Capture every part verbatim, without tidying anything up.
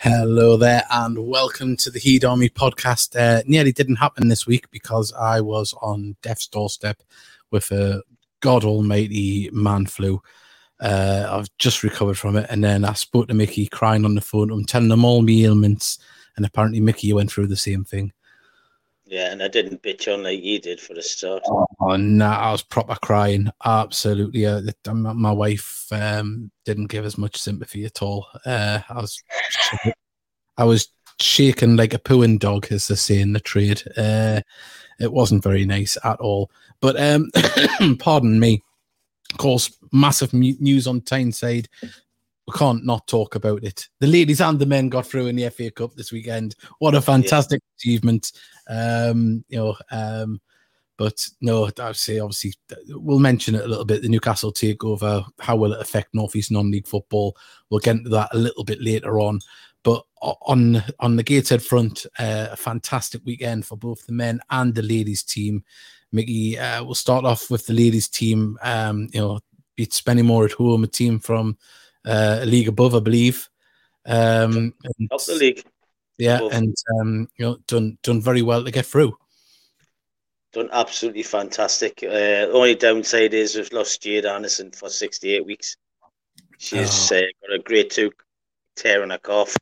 Hello there and welcome to the Heed Army podcast. Uh, nearly didn't happen this week because I was on death's doorstep with a god almighty man flu. Uh, I've just recovered from it, and then I spoke to Mickey crying on the phone. I'm telling him all my ailments, and apparently Mickey went through the same thing. Yeah, and I didn't bitch on like you did for the start. Oh, no, nah, I was proper crying. Absolutely. Uh, my wife um, didn't give as much sympathy at all. Uh, I was I was shaking like a pooing dog, as they say in the trade. Uh, it wasn't very nice at all. But um, pardon me. Of course, massive news on Tyneside. We can't not talk about it. The ladies and the men got through in the F A Cup this weekend. What a fantastic yeah. achievement. Um, you know, um, but no, I'd say obviously we'll mention it a little bit. The Newcastle takeover, how will it affect North East non-league football? We'll get into that a little bit later on. But on on the Gateshead front, uh, a fantastic weekend for both the men and the ladies team. Mickey, uh, we'll start off with the ladies team. Um, you know, beat Spennymoor at home, a team from uh, a league above, I believe. Um, and, Up the league. Yeah, above. and um, you know, done done very well to get through. Done absolutely fantastic. Uh, only downside is we've lost Jade Anderson for sixty-eight weeks. She's oh. uh, got a grade two tear in her calf,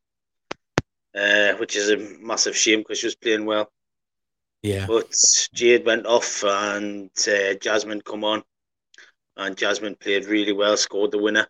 uh, which is a massive shame because she was playing well. Yeah. But Jade went off and uh, Jasmine come on, and Jasmine played really well, scored the winner.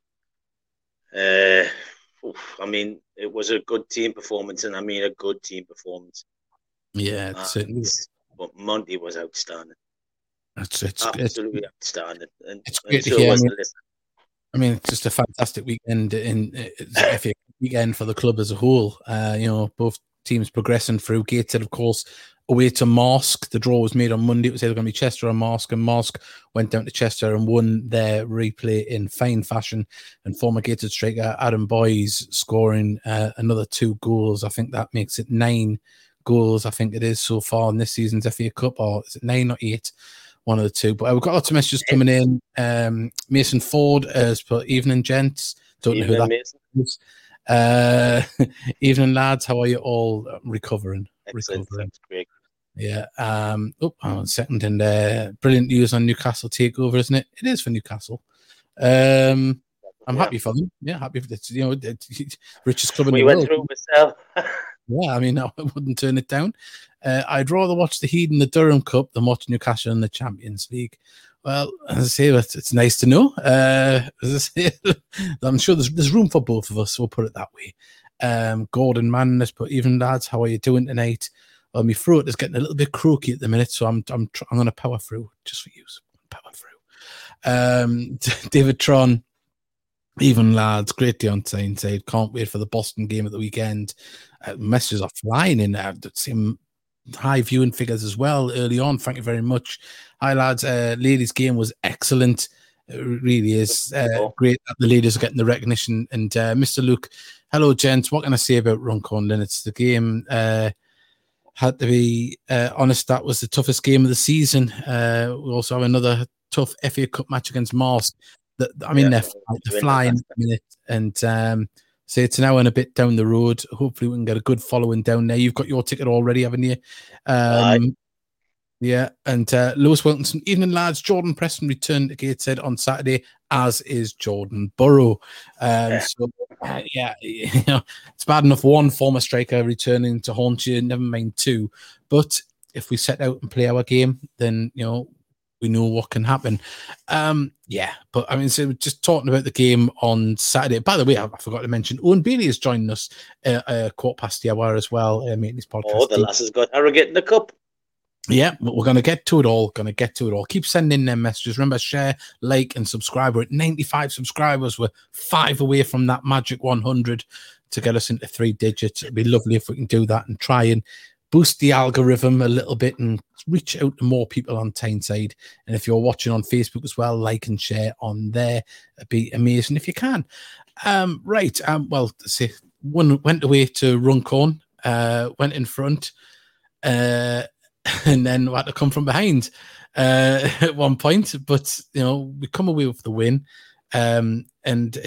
Uh, oof, I mean, it was a good team performance, and I mean a good team performance. Yeah, it's certainly. But Monty was outstanding. It's, it's absolutely it's, outstanding. And, it's and great so to hear. was I mean, the list. I mean, it's just a fantastic weekend in it's a F A weekend for the club as a whole. Uh, you know, both teams progressing through. Gateshead, of course, away to Marske. The draw was made on Monday. It was either going to be Chester or Marske, and Marske went down to Chester and won their replay in fine fashion. And former Gateshead striker Adam Boyes scoring uh, another two goals. I think that makes it nine goals. I think it is so far in this season's F A Cup, or is it nine or eight? One of the two. But uh, we've got lots of messages coming in. Um, Mason Ford has put evening, gents. Don't evening, know who that Mason. is. Uh, evening, lads. How are you all recovering? Excellent. Recovering. That's great. Yeah. Um, oh, on second. And uh, brilliant news on Newcastle takeover, isn't it? It is for Newcastle. Um, I'm yeah. happy for them. Yeah, happy for it. You know, it's richest club in we the world. We went through myself. Yeah, I mean, I wouldn't turn it down. Uh, I'd rather watch the Heed in the Durham Cup than watch Newcastle in the Champions League. Well, as I say, it's, it's nice to know. Uh, as I say, I'm sure there's there's room for both of us. So we'll put it that way. Um, Gordon Mann, let's put even lads. How are you doing tonight? Well, my throat is getting a little bit croaky at the minute, so I'm I'm I'm going to power through just for you. So power through. Um, David Tron. Even lads, great day on Tyneside. Can't wait for the Boston game at the weekend. Uh, messages are flying in there. Same high viewing figures as well early on. Thank you very much. Hi lads. Uh, ladies' game was excellent. It really is uh, great that the ladies are getting the recognition. And uh, Mister Luke, hello gents. What can I say about Runcorn Linnets? The game uh, had to be uh, honest. That was the toughest game of the season. Uh, we also have another tough F A Cup match against Marske. The, I mean, yeah, they're, they're flying a minute, and um, say it's an hour and a bit down the road. Hopefully, we can get a good following down there. You've got your ticket already, haven't you? Um, yeah, and uh, Lewis Wilkinson, evening lads. Jordan Preston returned to Gateshead on Saturday, as is Jordan Burrow. Um, yeah. So, uh, yeah, you know, it's bad enough one former striker returning to haunt you, never mind two. But if we set out and play our game, then you know. We know what can happen. Um, yeah, but I mean, so just talking about the game on Saturday. By the way, I, I forgot to mention Owen Bailey is joining us uh, uh, quarter past the hour as well. Uh, making this podcast. Oh, the lass has got arrogant in the cup. Yeah, but we're going to get to it all. Going to get to it all. Keep sending in them messages. Remember, share, like, and subscribe. We're at ninety-five subscribers. We're five away from that magic one hundred to get us into three digits. It'd be lovely if we can do that and try and boost the algorithm a little bit and reach out to more people on Tyneside. And if you're watching on Facebook as well, like and share on there. It'd be amazing if you can. Um, right. Um, well, say one went away to Runcorn, uh, went in front, uh, and then had to come from behind uh, at one point. But, you know, we come away with the win. Um, and it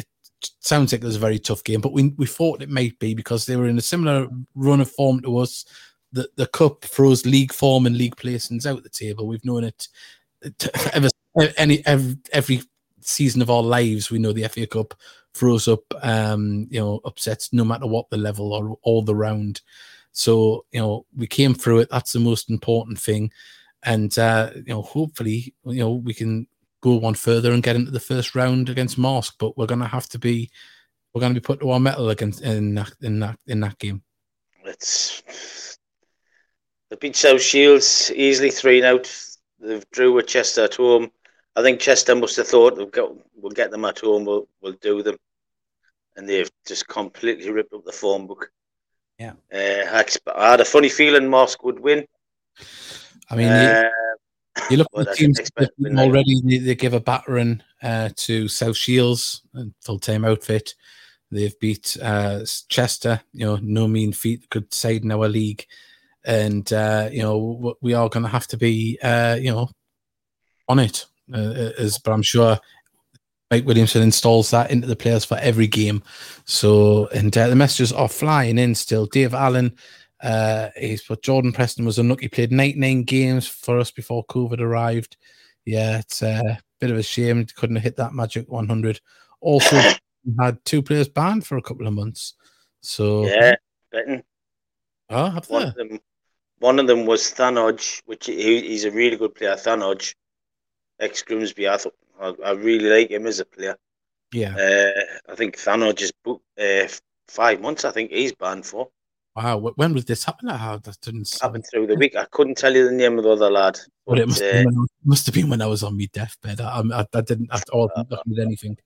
sounds like it was a very tough game, but we we thought it might be because they were in a similar run of form to us. The the cup throws league form and league placings out the table. We've known it ever any every, every season of our lives. We know the F A Cup throws up um, you know upsets no matter what the level or all the round. So you know we came through it. That's the most important thing, and uh, you know hopefully you know we can go one further and get into the first round against Marsk. But we're going to have to be we're going to be put to our mettle against in that in that in that game. It's they've beat South Shields easily three and out. They've drew with Chester at home. I think Chester must have thought we'll get, we'll get them at home. We'll we'll do them, and they've just completely ripped up the form book. Yeah, uh, I, I had a funny feeling Marsk would win. I mean, uh, you, you look at the teams already. They, they give a battering uh, to South Shields, a full-time outfit. They've beat uh, Chester. You know, no mean feat. Good side in our league. And, uh, you know, we are going to have to be, uh, you know, on it. Uh, as, but I'm sure Mike Williamson installs that into the players for every game. So, and uh, the messages are flying in still. Dave Allen, uh, he's put Jordan Preston was unlucky, played ninety-nine games for us before COVID arrived. Yeah, it's a bit of a shame. Couldn't have hit that magic one hundred. Also, had two players banned for a couple of months. So, yeah, betting. Oh, have one of them. One of them was Thanodge, which he, he's a really good player. Thanodge, ex Grimsby. I thought I, I really like him as a player. Yeah, uh, I think Thanodge is booked uh, five months. I think he's banned for. Wow, when was this happening? How that didn't happen through the week. I couldn't tell you the name of the other lad. But, but it must, uh, have been, must have been when I was on my deathbed. I, I, I didn't at all uh, with anything.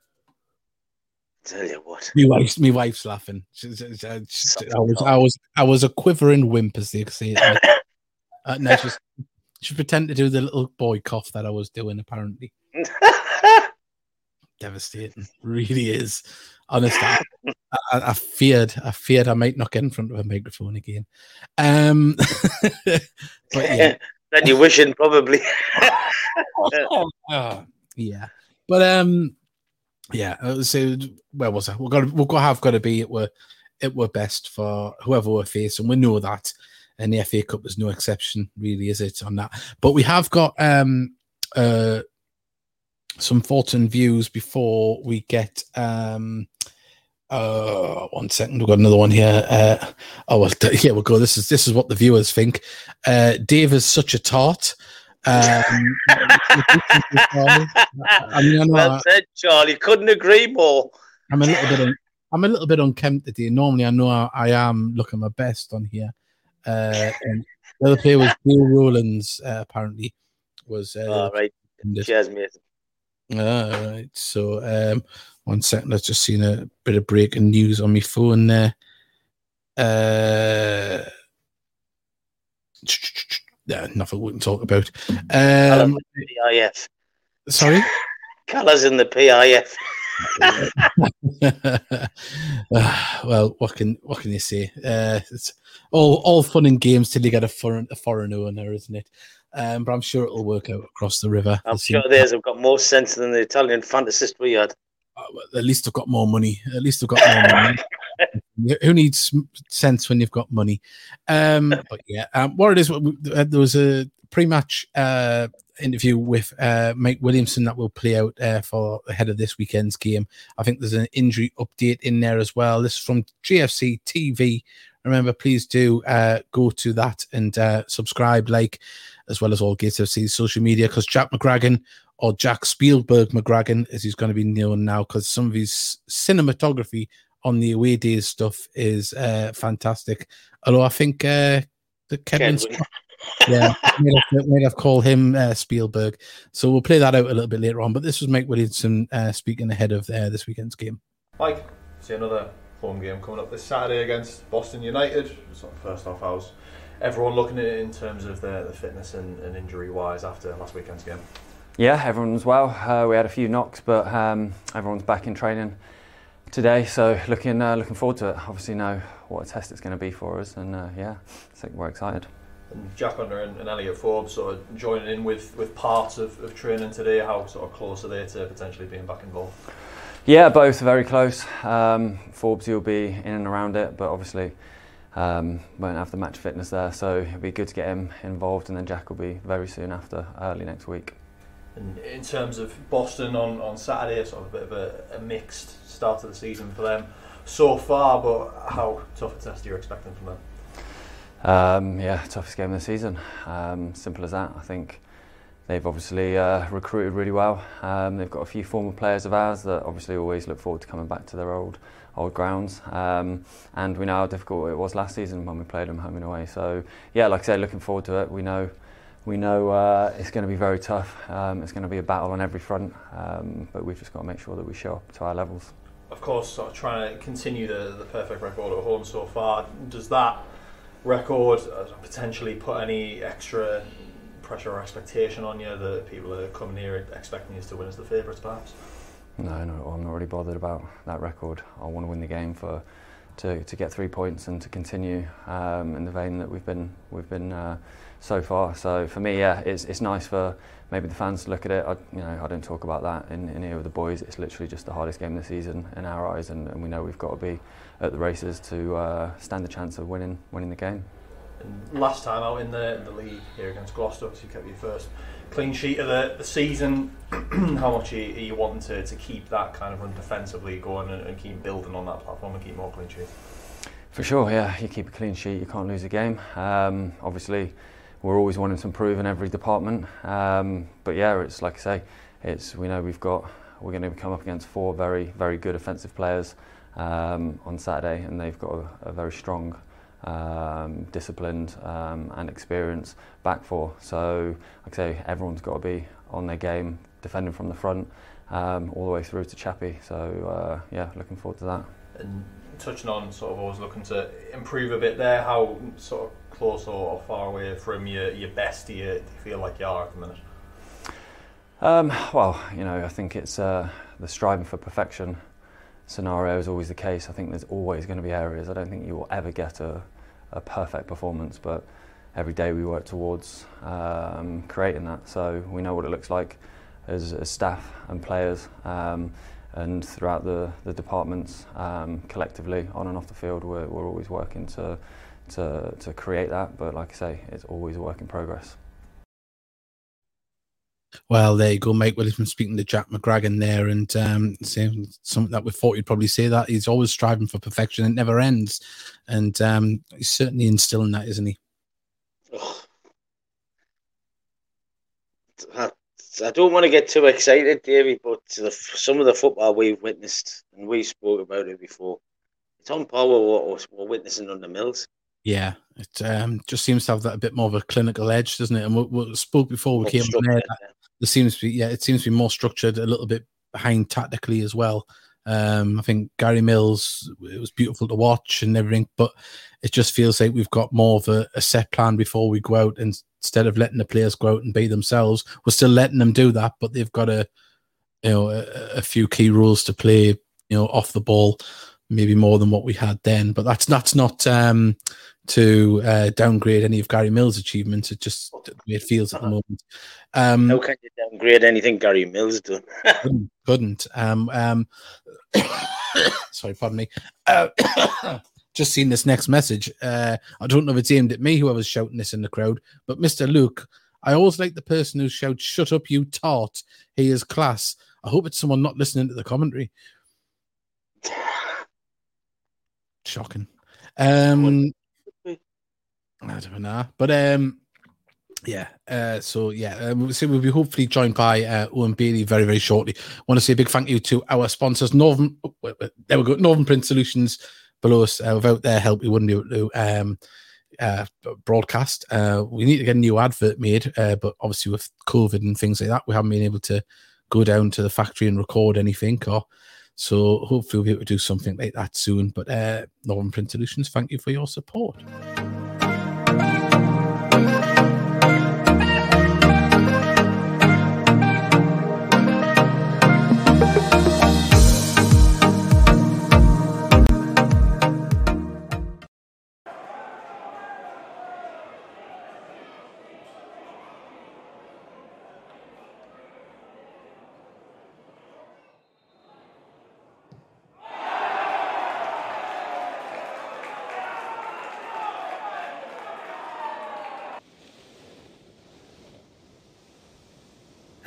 Tell you what, my wife's my wife's laughing. She, she, she, I was I was I was a quivering wimp, as they say. uh, no, she's she pretended to do the little boy cough that I was doing. Apparently, devastating. Really is. Honestly, I, I, I feared I feared I might not get in front of a microphone again. Um, but yeah, then you're wishing probably. oh, yeah, but um. Yeah, so where was I? We're gonna we'll have got to be it were it were best for whoever we're facing. We know that, and the F A Cup is no exception, really, is it on that? But we have got um uh some thoughts and views before we get um uh one second. We've got another one here. Uh, oh well, yeah, we'll go. This is this is what the viewers think. Uh, Dave is such a tart. Um, I mean, I well I, said, Charlie. Couldn't agree more. I'm a little bit. Un, I'm a little bit unkempt today. Normally, I know I, I am looking my best on here. Uh, and the other player was Bill Rowlands. Uh, apparently, was. Uh, oh, right. Cheers, mate. All right. So, um, one second. I've just seen a bit of breaking news on my phone there. Uh. Yeah, nothing we can talk about. Um, P I F. Sorry? Colours in the P I F. uh, well, what can what can you say? Uh, it's all all fun and games till you get a foreign a foreign owner, isn't it? Um, but I'm sure it'll work out across the river. I'm sure theirs have got more sense than the Italian fantasist we had. Uh, at least they've got more money. At least they've got more money. Who needs sense when you've got money? Um, but yeah, um, what it is, there was a pre-match uh, interview with uh, Mike Williamson that will play out uh, for ahead of this weekend's game. I think there's an injury update in there as well. This is from G F C T V. Remember, please do uh, go to that and uh, subscribe, like, as well as all Gates F C's social media, because Jack McGragan, or Jack Spielberg McGragan, as he's going to be known now, because some of his cinematography on the away days stuff is uh, fantastic. Although I think uh, the Kevin, Scott, yeah, might have called him uh, Spielberg. So we'll play that out a little bit later on. But this was Mike Williamson uh, speaking ahead of uh, this weekend's game. Mike, see another home game coming up this Saturday against Boston United. Sort of first half house. Everyone looking at it in terms of the, the fitness and, and injury wise after last weekend's game. Yeah, everyone's well. Uh, we had a few knocks, but um, everyone's back in training today, so looking uh, looking forward to it. Obviously know what a test it's going to be for us, and uh, yeah, I think we're excited. And Jack Hunter and, and Elliot Forbes sort of joining in with, with parts of, of training today. How sort of close are they to potentially being back involved? Yeah, both are very close. Um, Forbes will be in and around it, but obviously um, won't have the match fitness there, so it'll be good to get him involved, and then Jack will be very soon after, early next week. And in terms of Boston on, on Saturday, sort of a bit of a, a mixed start to the season for them so far, but how tough a test are you expecting from them? Um, yeah, toughest game of the season. Um, simple as that. I think they've obviously uh, recruited really well. Um, they've got a few former players of ours that obviously always look forward to coming back to their old old grounds. Um, and we know how difficult it was last season when we played them home and away. So yeah, like I said, looking forward to it. We know we know uh, it's going to be very tough. Um, it's going to be a battle on every front. Um, but we've just got to make sure that we show up to our levels. Of course, sort of trying to continue the, the perfect record at home so far. Does that record potentially put any extra pressure or expectation on you that people are coming here expecting you to win as the favourites, perhaps? No, no, I'm not really bothered about that record. I want to win the game for to to get three points and to continue um, in the vein that we've been we've been uh, so far. So for me, yeah, it's it's nice for maybe the fans to look at it. I, you know, I don't talk about that in, in here with the boys. It's literally just the hardest game of the season in our eyes, and, and we know we've got to be at the races to uh, stand a chance of winning winning the game. And last time out in the, in the league here against Gloucester, you kept your first clean sheet of the, the season. How much are you, are you wanting to, to keep that kind of run defensively going and, and keep building on that platform and keep more clean sheets? For sure, yeah. You keep a clean sheet, you can't lose a game. Um, obviously, we're always wanting to improve in every department. Um, but yeah, it's like I say, it's we know we've got we're going to come up against four very very good offensive players um, on Saturday, and they've got a, a very strong, um, disciplined um, and experienced back four. So like I say, everyone's got to be on their game, defending from the front um, all the way through to Chappie. So uh, yeah, looking forward to that. And touching on sort of always looking to improve a bit there, how sort of close or far away from your, your best do you, do you feel like you are at the minute? Um, well, you know, I think it's uh, the striving for perfection scenario is always the case. I think there's always going to be areas. I don't think you will ever get a, a perfect performance, but every day we work towards um, creating that. So we know what it looks like as, as staff and players, um, and throughout the, the departments um, collectively on and off the field, we're, we're always working to, to to create that. But like I say, it's always a work in progress. Well, there you go, Mike Williams speaking to Jack McGragan there, and um, saying something that we thought you'd probably say, that he's always striving for perfection. It never ends, and um, he's certainly instilling that, isn't he? Oh. I don't want to get too excited, Davey, but the, some of the football we've witnessed, and we spoke about it before, it's on par with what we're witnessing under Mills. Yeah, it um, just seems to have that a bit more of a clinical edge, doesn't it? And we, we spoke before we More came on there. yeah. There seems to be, yeah, it seems to be more structured, a little bit behind tactically as well. Um, I think Gary Mills, it was beautiful to watch and everything, but it just feels like we've got more of a, a set plan before we go out, and instead of letting the players go out and be themselves, we're still letting them do that, but they've got a, you know, a, a few key rules to play, you know, off the ball, maybe more than what we had then. But that's that's not um, to uh, downgrade any of Gary Mills' achievements. It just the way it feels at the moment. Um, How can you downgrade anything Gary Mills done? couldn't. couldn't. Um, um, sorry, pardon me. Uh, just seen this next message. Uh, I don't know if it's aimed at me, whoever's shouting this in the crowd, but Mister Luke, I always like the person who shouts, "Shut up, you tart. He is class." I hope it's someone not listening to the commentary. Shocking. Um, I don't know. But um, yeah, uh, so yeah, um, so we'll be hopefully joined by uh, Owen Bailey very, very shortly. I want to say a big thank you to our sponsors, Northern. Oh, wait, wait, there we go, Northern Print Solutions. Below us, uh, without their help, we wouldn't be able to um, uh, broadcast. Uh, we need to get a new advert made, uh, but obviously with COVID and things like that, we haven't been able to go down to the factory and record anything. Or so hopefully we'll be able to do something like that soon. But uh, Northern Print Solutions, thank you for your support.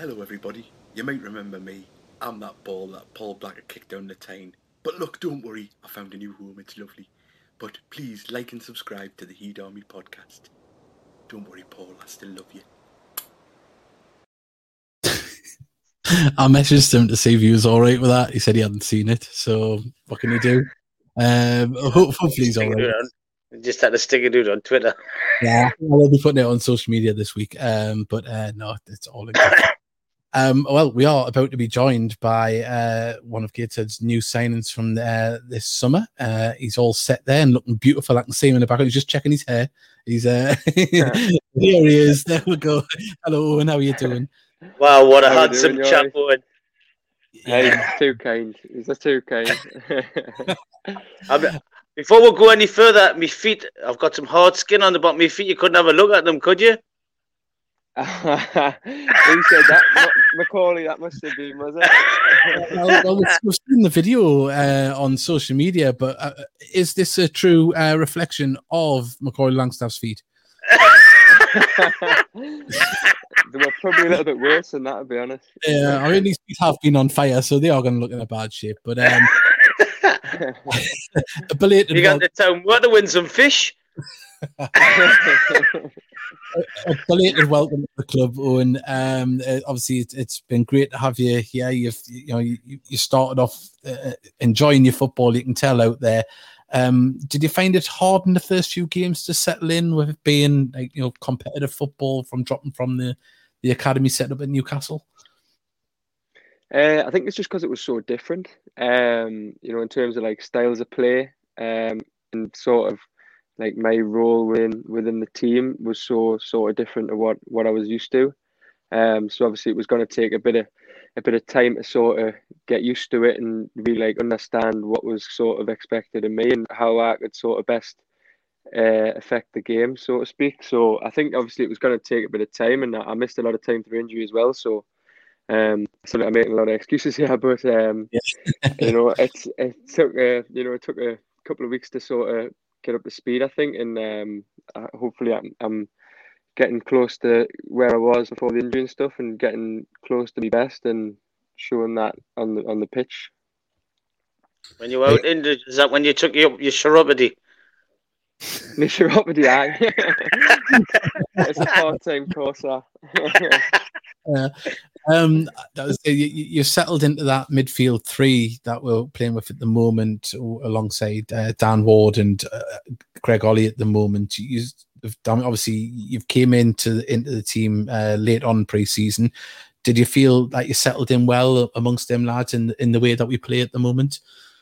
Hello everybody, you might remember me. I'm that ball that Paul Blacker kicked down the Tyne. But look, don't worry, I found a new home, it's lovely. But please like and subscribe to the Heed Army podcast. Don't worry, Paul, I still love you. I messaged him to see if he was alright with that. He said he hadn't seen it, so what can you do? Um, hopefully he's alright. Just had to stick it out on Twitter. Yeah, I'll be putting it on social media this week. Um, but uh, no, it's all in good. Um, well, we are about to be joined by uh, one of Gateshead's new signings from uh, this summer. Uh, he's all set there and looking beautiful. I can see him in the background. He's just checking his hair. He's uh, here he is. There we go. Hello, Owen. How are you doing? Wow, what a How handsome chap, Owen. Hey, he's too kind. He's just too kind. Before we go any further, my feet, I've got some hard skin on the bottom of my feet. You couldn't have a look at them, could you? Who said that? Macaulay, that must have been, was it? well, well, we've seen the video uh, on social media, but uh, is this a true uh, reflection of Macaulay Langstaff's feet? They were probably a little bit worse than that, to be honest. Yeah, I mean, these feet have been on fire, so they are going to look in a bad shape. But um, a belated you got the town water win some fish. a, a belated welcome to the club, Owen. Um, uh, obviously, it, it's been great to have you here. You've, you know, you, you started off uh, enjoying your football. You can tell out there. Um, did you find it hard in the first few games to settle in with it being, like, you know, competitive football from dropping from the, the academy set up at Newcastle? Uh, I think it's just because it was so different. Um, you know, in terms of like styles of play, um, and sort of like my role within within the team was so sort of different to what, what I was used to. Um, so obviously it was going to take a bit of a bit of time to sort of get used to it and really like understand what was sort of expected of me and how I could sort of best uh, affect the game, so to speak. So I think obviously it was going to take a bit of time, and I missed a lot of time through injury as well. So um, so I'm making a lot of excuses here, but um, yeah. you know, it's it took a, you know it took a couple of weeks to sort of get up to speed, I think, and um, hopefully I'm, I'm getting close to where I was before the injury and stuff, and getting close to my best and showing that on the on the pitch. When you were out injured, is that when you took your your chiropody? The chiropody, aye. It's a part-time course, that. uh, um, that was, you, you settled into that midfield three that we're playing with at the moment, alongside uh, Dan Ward and uh, Greg Ollie at the moment. You, obviously, you've came into into the team uh, late on pre-season. Did you feel like you settled in well amongst them lads in in the way that we play at the moment?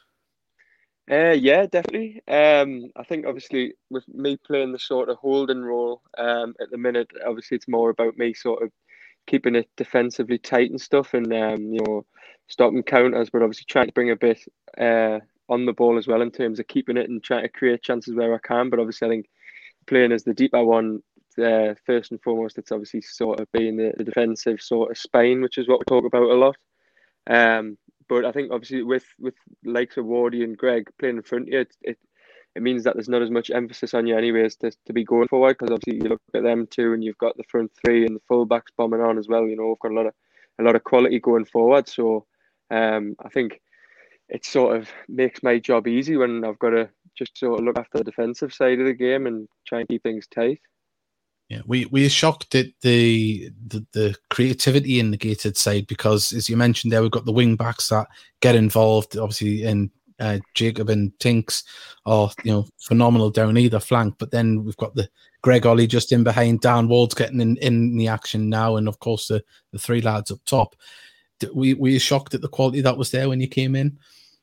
Uh, yeah, definitely. Um, I think obviously with me playing the sort of holding role um, at the minute, obviously it's more about me sort of keeping it defensively tight and stuff, and um, you know, stopping counters, but obviously trying to bring a bit uh, on the ball as well in terms of keeping it and trying to create chances where I can. But obviously, I think playing as the deeper one, uh, first and foremost, it's obviously sort of being the, the defensive sort of spine, which is what we talk about a lot. Um, but I think obviously with with likes of Wardy and Greg playing in front of you, it, it it means that there's not as much emphasis on you anyways to, to be going forward, because obviously you look at them too, and you've got the front three and the fullbacks bombing on as well. You know, we've got a lot of a lot of quality going forward. So um, I think it sort of makes my job easy when I've got to just sort of look after the defensive side of the game and try and keep things tight. Yeah, we we are shocked at the, the the creativity in the Gated side, because, as you mentioned there, we've got the wing backs that get involved. Obviously, in uh, Jacob and Tinks are, you know, phenomenal down either flank. But then we've got the Greg Ollie just in behind. Dan Ward's getting in, in the action now, and of course the, the three lads up top. We we were shocked at the quality that was there when you came in.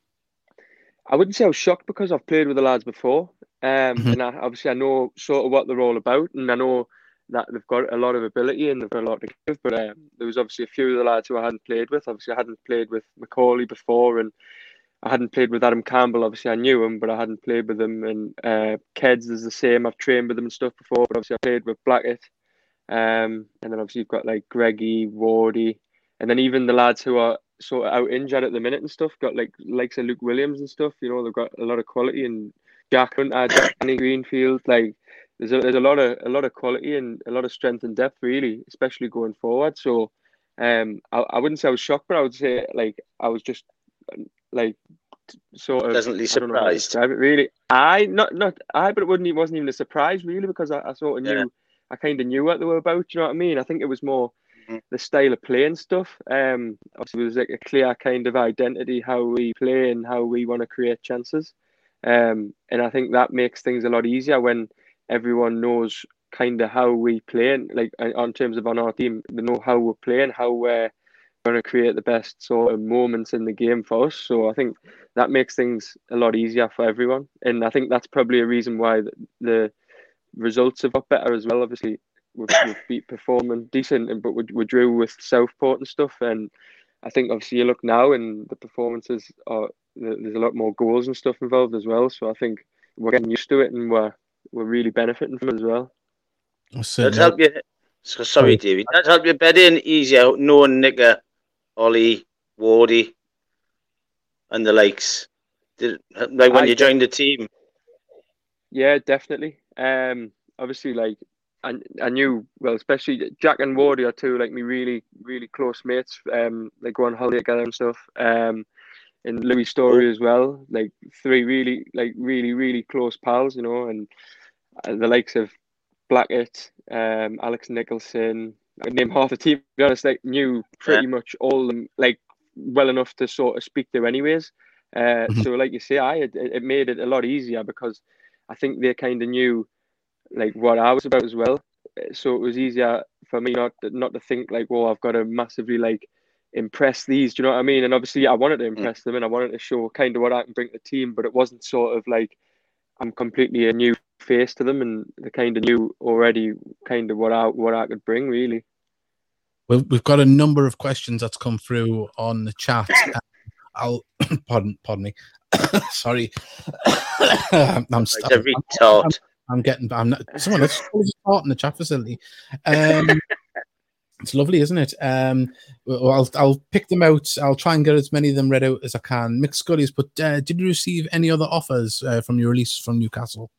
I wouldn't say I was shocked, because I've played with the lads before, um, mm-hmm. and I, obviously I know sort of what they're all about, and I know that they've got a lot of ability and they've got a lot to give. But um, there was obviously a few of the lads who I hadn't played with. Obviously, I hadn't played with Macaulay before, and I hadn't played with Adam Campbell. Obviously, I knew him, but I hadn't played with him. And uh, Keds is the same. I've trained with him and stuff before, but obviously I played with Blackett. Um, and then obviously you've got like Greggy, Wardy, and then even the lads who are sort of out injured at the minute and stuff, got like likes of Luke Williams and stuff. You know, they've got a lot of quality, and Jack Hunter, Danny Greenfield, like. There's a, there's a lot of a lot of quality and a lot of strength and depth, really, especially going forward. So Um, I, I wouldn't say I was shocked, but I would say like I was just like sort of pleasantly I don't know how to surprised. describe it really. I not not I, but it wouldn't. It wasn't even a surprise really because I, I sort of knew. Yeah. I kind of knew what they were about. You know what I mean? I think it was more Mhm. the style of play and stuff. Um, obviously, there's like a clear kind of identity how we play and how we want to create chances. Um, and I think that makes things a lot easier when everyone knows kind of how we play, and like on terms of on our team, they know how we're playing, how we're going to create the best sort of moments in the game for us. So I think that makes things a lot easier for everyone, and I think that's probably a reason why the, the results have got better as well. Obviously, we've, we've beat performing decent, but we, we drew with Southport and stuff, and I think obviously you look now and the performances are there's a lot more goals and stuff involved as well. So I think we're getting used to it and we're we're really benefiting from it as well. That'd help you. So, sorry, David. That'd help you bed in easier knowing Nicker, Ollie, Wardy, and the likes. Did, like when I you joined the team. Yeah, definitely. Um, obviously, like I, I knew well, especially Jack and Wardy are two like me really, really close mates. Um, they go on holiday together and stuff. Um, and Louis Story Oh. as well. Like three really, like really, really close pals, you know, and the likes of Blackett, um, Alex Nicholson. I could name half the team. To be honest, like knew pretty Yeah. much all of them like well enough to sort of speak to, anyways. Uh, Mhm. so like you say, I it, it made it a lot easier because I think they kind of knew like what I was about as well. So it was easier for me not to, not to think like, well, I've got to massively like impress these. Do you know what I mean? And obviously, I wanted to impress them and I wanted to show kind of what I can bring to the team, but it wasn't sort of like I'm completely a new face to them, and they kind of knew already kind of what I what I could bring really. Well, we've got a number of questions that's come through on the chat. I'll pardon, pardon me. Sorry, I'm, I'm, It's a retard. I'm, I'm getting. I'm not, someone else is part in the chat facility. Um, it's lovely, isn't it? Um, well, I'll I'll pick them out. I'll try and get as many of them read out as I can. Mick Scully's, but uh, did you receive any other offers uh, from your release from Newcastle?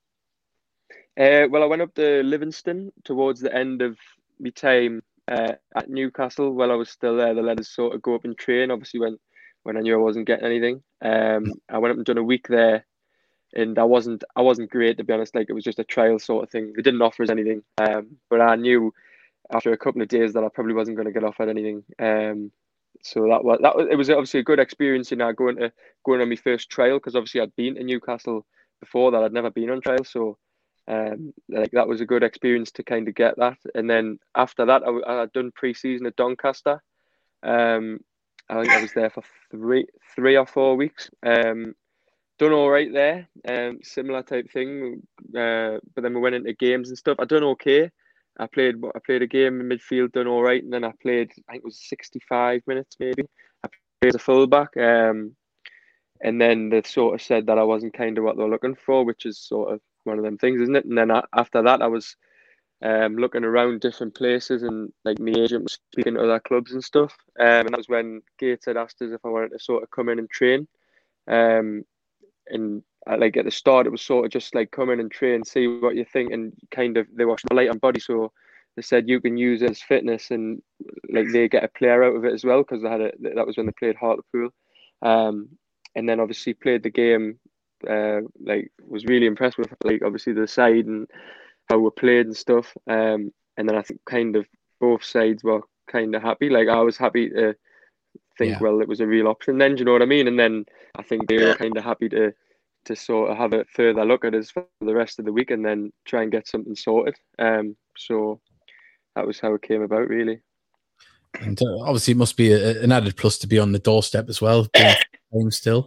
Uh, well, I went up to Livingston towards the end of my time uh, at Newcastle. While I was still there, they let us sort of go up and train. Obviously, when when I knew I wasn't getting anything, um, I went up and done a week there, and I wasn't I wasn't great, to be honest. Like it was just a trial sort of thing. They didn't offer us anything, um, but I knew after a couple of days that I probably wasn't going to get offered anything. Um, so that was that was it was obviously a good experience, you know, going to going on my first trial because obviously I'd been to Newcastle before that. I'd never been on trial, so um, like that was a good experience to kind of get that. And then after that, I had done pre-season at Doncaster. Um, I think I was there for three three or four weeks. Um, done all right there. Um, similar type thing. Uh, but then we went into games and stuff. I done okay. I played I played a game in midfield, done all right, and then I played I think it was sixty-five minutes maybe. I played as a fullback, um, and then they sort of said that I wasn't kind of what they were looking for, which is sort of one of them things, isn't it? And then I, after that, I was um, looking around different places, and like my agent was speaking to other clubs and stuff. Um, and that was when Gates had asked us if I wanted to sort of come in and train. Um, and uh, like at the start, it was sort of just like come in and train, see what you think, and kind of they were light on body, so they said you can use it as fitness, and like they get a player out of it as well because they had a that was when they played Hartlepool, um, and then obviously played the game. Uh, like was really impressed with like obviously the side and how we played and stuff. Um, and then I think kind of both sides were kind of happy. Like I was happy to think, Yeah. well, it was a real option then, do you know what I mean? And then I think they Yeah. were kind of happy to to sort of have a further look at us for the rest of the week and then try and get something sorted. Um, so that was how it came about, really. And uh, obviously, it must be a, an added plus to be on the doorstep as well, being still.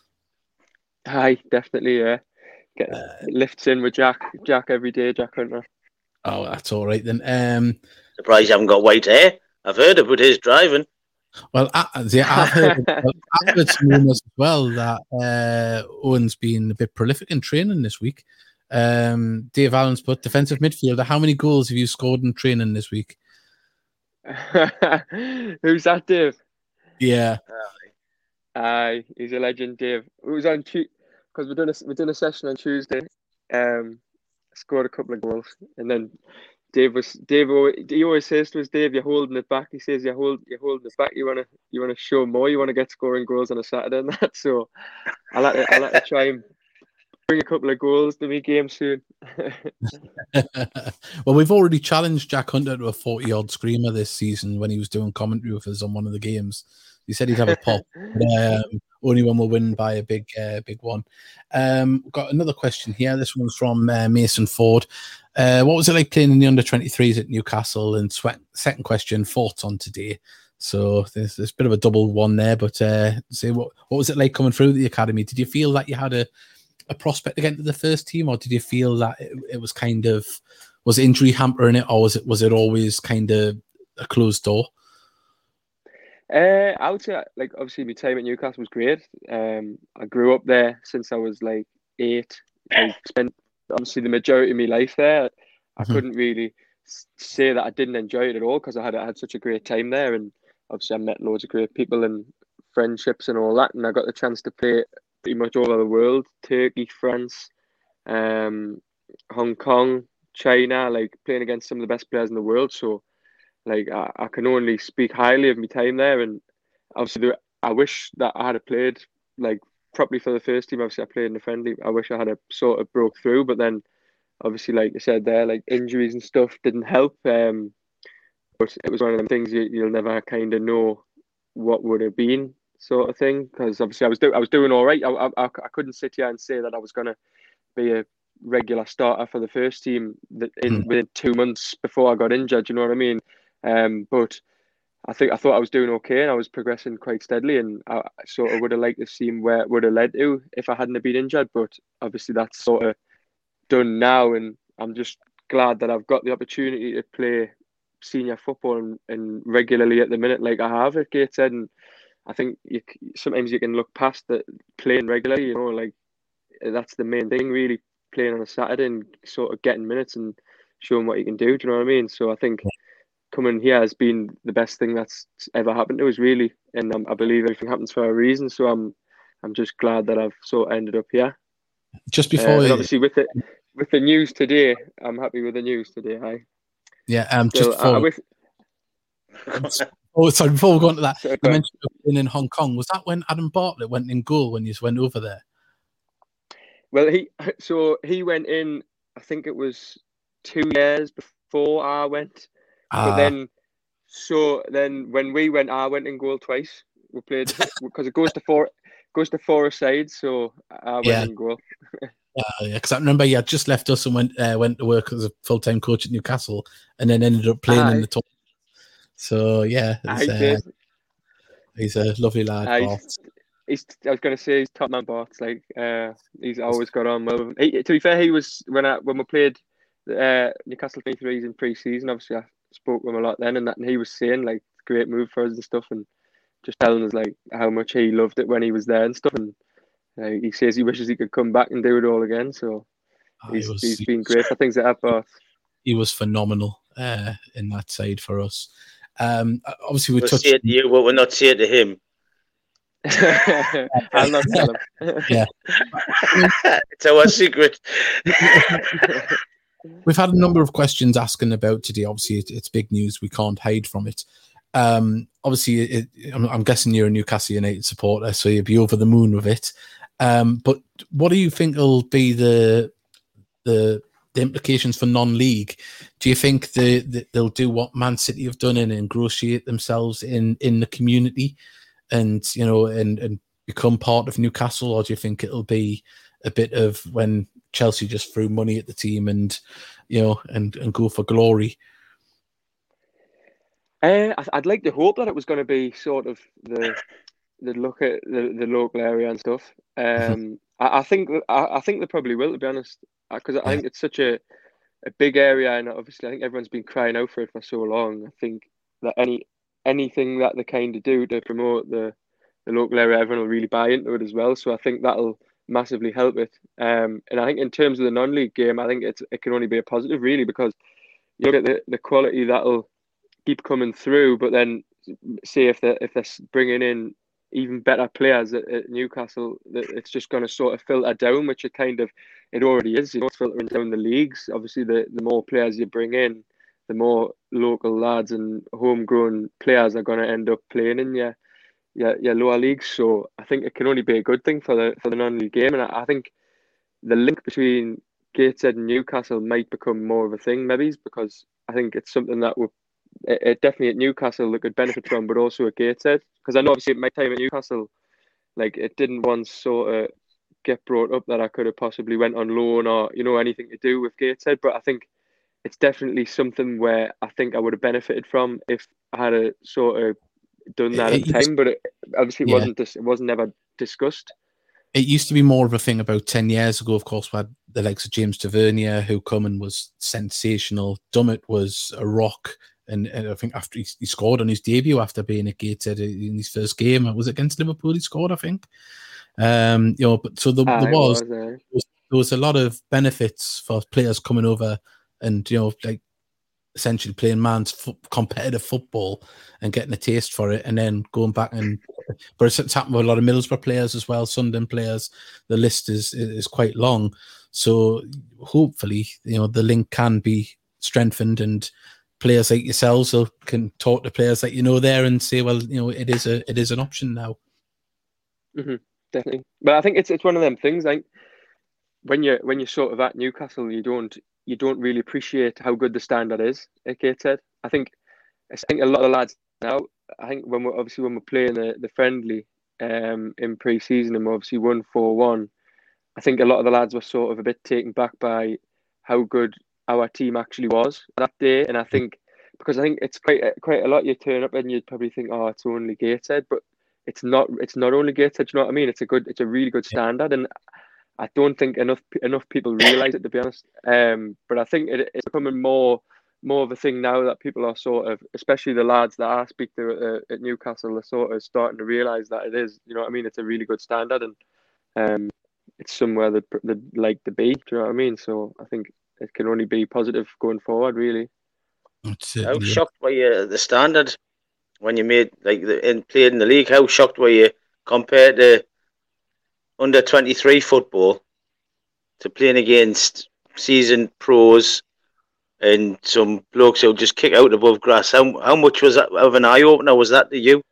Aye, definitely, yeah. Get Uh, lifts in with Jack, Jack every day, Jack Hunter. Oh, that's all right then. Um, Surprised you haven't got white hair. I've heard about his driving. Well, I, yeah, I've heard, well, I've heard some rumors as well that uh, Owen's been a bit prolific in training this week. Um, Dave Allen's put defensive midfielder. How many goals have you scored in training this week? Who's that, Dave? Yeah. Aye, uh, he's a legend, Dave. It was on Tuesday because we're doing a we're doing a session on Tuesday. Um, scored a couple of goals, and then Dave was Dave. He always says to us, Dave, you're holding it back. He says you're hold you're holding it back. You wanna you wanna show more. You wanna get scoring goals on a Saturday and that. So I'll have to, I'll have to try and bring a couple of goals to me game soon. Well, we've already challenged Jack Hunter to a forty-odd screamer this season when he was doing commentary with us on one of the games. He said he'd have a pop, but um, only one will win by a big, uh, big one. Um, got another question here. This one's from uh, Mason Ford. Uh, what was it like playing in the under twenty-threes at Newcastle? And sweat, second question, thoughts on today. So there's, there's a bit of a double one there, but uh, say what what was it like coming through the academy? Did you feel like you had a, a prospect to get into the first team, or did you feel that it, it was kind of, was injury hampering it, or was it was it always kind of a closed door? Uh, I would say, like, obviously my time at Newcastle was great. Um, I grew up there since I was like eight. I spent obviously the majority of my life there. I mm-hmm. couldn't really say that I didn't enjoy it at all because I had I had such a great time there, and obviously I met loads of great people and friendships and all that, and I got the chance to play pretty much all over the world: Turkey, France, um, Hong Kong, China, like playing against some of the best players in the world. So like I, I can only speak highly of my time there, and obviously I wish that I had played like properly for the first team. Obviously I played in the friendly. I wish I had a sort of broke through, but then obviously, like I said there, like injuries and stuff didn't help. Um, but it was one of them things you, you'll never kind of know what would have been, sort of thing. Because obviously I was do- I was doing all right. I, I I couldn't sit here and say that I was gonna be a regular starter for the first team that in mm. within two months before I got injured. You know what I mean? Um, but I think I thought I was doing okay, and I was progressing quite steadily, and I sort of would have liked to see where it would have led to if I hadn't been injured. But obviously that's sort of done now, and I'm just glad that I've got the opportunity to play senior football and, and regularly at the minute, like I have at Gateshead. And I think you, sometimes you can look past the playing regularly. You know, like that's the main thing, really, playing on a Saturday and sort of getting minutes and showing what you can do. Do you know what I mean? So I think coming here has been the best thing that's ever happened to us, really. And um, I believe everything happens for a reason. So I'm, I'm just glad that I've sort of ended up here. Just before, uh, and obviously with it, with the news today, I'm happy with the news today. Hi. Yeah. Um. So, just before. uh, with... oh, sorry. Before we go on to that, sorry, you mentioned being in Hong Kong. Was that when Adam Bartlett went in goal when you went over there? Well, he so he went in. I think it was two years before I went. Ah. But then, so then when we went, I went in goal twice. We played because it goes to four, goes to four sides. So I went yeah. in goal. Uh, yeah, because I remember he had just left us and went uh, went to work as a full time coach at Newcastle, and then ended up playing Aye. in the top. So yeah, Aye, uh, he's a lovely lad. Aye, he's, he's, I was going to say he's top man, Bart. Like uh, he's always got on well. He, to be fair, he was when I when we played uh, Newcastle twenty-threes in pre-season. Obviously, I spoke with him a lot then, and that, and he was saying like great move for us and stuff, and just telling us like how much he loved it when he was there and stuff. And Uh, he says he wishes he could come back and do it all again. So oh, he's, he was, he's been great for things at Bath. He was phenomenal uh, in that side for us. Um, obviously, we we'll touched. Say it to you, but we're not saying to him. I'll not tell him. Yeah, it's our secret. We've had a number of questions asking about today. Obviously, it, it's big news. We can't hide from it. Um, obviously, it, I'm, I'm guessing you're a Newcastle United supporter, so you'll be over the moon with it. Um, but what do you think will be the the, the implications for non-league? Do you think the, the, they'll do what Man City have done and ingratiate themselves in, in the community, and you know, and, and become part of Newcastle, or do you think it'll be a bit of when Chelsea just threw money at the team and you know and, and go for glory? Uh, I'd like to hope that it was going to be sort of the. The look at the, the local area and stuff. Um, I, I think I, I think they probably will, to be honest, because I yeah. think it's such a, a big area, and obviously I think everyone's been crying out for it for so long. I think that any anything that they kind of do to promote the, the local area, everyone will really buy into it as well. So I think that'll massively help it. Um, and I think in terms of the non-league game, I think it's it can only be a positive, really, because you look at the, the quality that'll keep coming through. But then, say if they if they're bringing in even better players at, at Newcastle, it's just going to sort of filter down, which it kind of it already is. You know, it's filtering down the leagues. Obviously, the, the more players you bring in, the more local lads and homegrown players are going to end up playing in your, your your lower leagues. So I think it can only be a good thing for the for the non-league game. And I, I think the link between Gateshead and Newcastle might become more of a thing, maybe, because I think it's something that would it, it definitely at Newcastle that could benefit from, but also at Gateshead. Because I know obviously at my time at Newcastle, like it didn't once sort of get brought up that I could have possibly went on loan or, you know, anything to do with Gateshead. But I think it's definitely something where I think I would have benefited from if I had a sort of done that It- at it the time. But it, obviously it Yeah. wasn't dis- it wasn't ever discussed. It used to be more of a thing about ten years ago, of course, we had the likes of James Tavernier, who come and was sensational. Dummett was a rock. And, and I think after he, he scored on his debut after being at Gateshead in his first game, was it against Liverpool he scored, I think. Um, you know, but so the, Ah, there it was, was, uh, there was a lot of benefits for players coming over and, you know, like essentially playing man's fo- competitive football and getting a taste for it, and then going back and. But it's, it's happened with a lot of Middlesbrough players as well, Sunderland players. The list is is quite long, so hopefully, you know, the link can be strengthened, and players like yourselves will, can talk to players that you know there and say, well, you know, it is a it is an option now. Mm-hmm, definitely. But I think it's it's one of them things. Like when you're when you're sort of at Newcastle, you don't you don't really appreciate how good the standard is at Gateshead. I think I think a lot of the lads now. I think when we're obviously when we're playing the, the friendly um, in pre-season and we obviously won four one, I think a lot of the lads were sort of a bit taken back by how good our team actually was that day. And I think because I think it's quite quite a lot. You turn up and you'd probably think, oh, it's only Gateshead, but it's not. It's not only Gateshead. You know what I mean? It's a good. It's a really good standard, and I don't think enough enough people realise it, to be honest. Um, but I think it, it's becoming more. more of a thing now that people are sort of, especially the lads that I speak to uh, at Newcastle, are sort of starting to realise that it is, you know what I mean? It's a really good standard, and um, it's somewhere that they'd like to be, do you know what I mean? So I think it can only be positive going forward, really. How shocked were you at the standard when you made, like, the, and played in the league? How shocked were you compared to under twenty-three football to playing against seasoned pros and some blokes who'll just kick out above grass? How how much was that of an eye opener? Was that to you?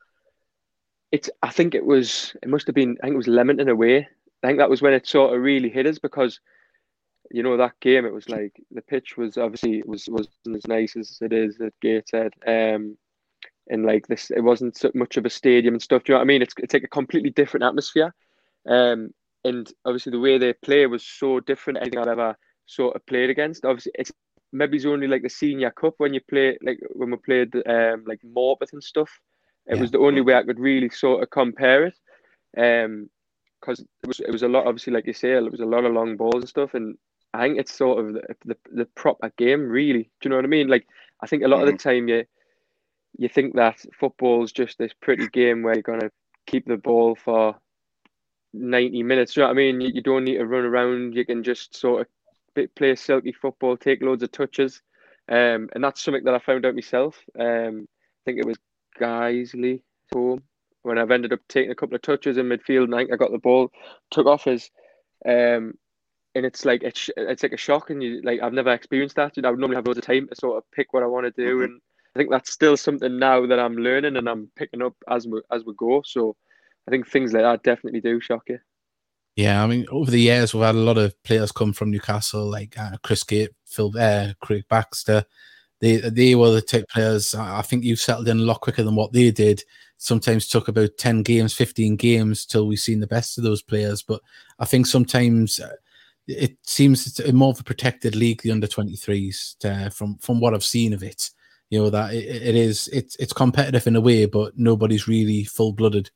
It's. I think it was. It must have been. I think it was Leamington away. I think that was when it sort of really hit us, because, you know, that game, it was like the pitch was obviously it was wasn't as nice as it is at Gateshead. Um, and like this, it wasn't so much of a stadium and stuff. Do you know what I mean? It's it's like a completely different atmosphere. Um, and obviously the way they play was so different to anything I've ever sort of played against. Obviously, it's maybe it's only like the senior cup when you play, like when we played um like Morpeth and stuff. It Yeah. was the only way I could really sort of compare it. Um, because it was it was a lot, obviously, like you say, it was a lot of long balls and stuff, and I think it's sort of the the, the proper game, really. Do you know what I mean? Like, I think a lot mm-hmm. of the time you you think that football's just this pretty game where you're gonna keep the ball for ninety minutes. Do you know what I mean? You, you don't need to run around. You can just sort of play silky football, take loads of touches, um, and that's something that I found out myself. Um, I think it was Guiseley home when I've ended up taking a couple of touches in midfield, and I think I got the ball, took off his, um, and it's like it's it's like a shock, and you like I've never experienced that. You know, I would normally have loads of time to sort of pick what I want to do, mm-hmm. and I think that's still something now that I'm learning and I'm picking up as we as we go. So I think things like that definitely do shock you. Yeah, I mean, over the years we've had a lot of players come from Newcastle, like uh, Chris Gate, Phil, uh, Craig Baxter. They they were the type players. I think you've settled in a lot quicker than what they did. Sometimes took about ten games, fifteen games till we've seen the best of those players. But I think sometimes it seems it's more of a protected league, the under twenty-threes, uh, from from what I've seen of it. You know, that it, it is it's it's competitive in a way, but nobody's really full blooded.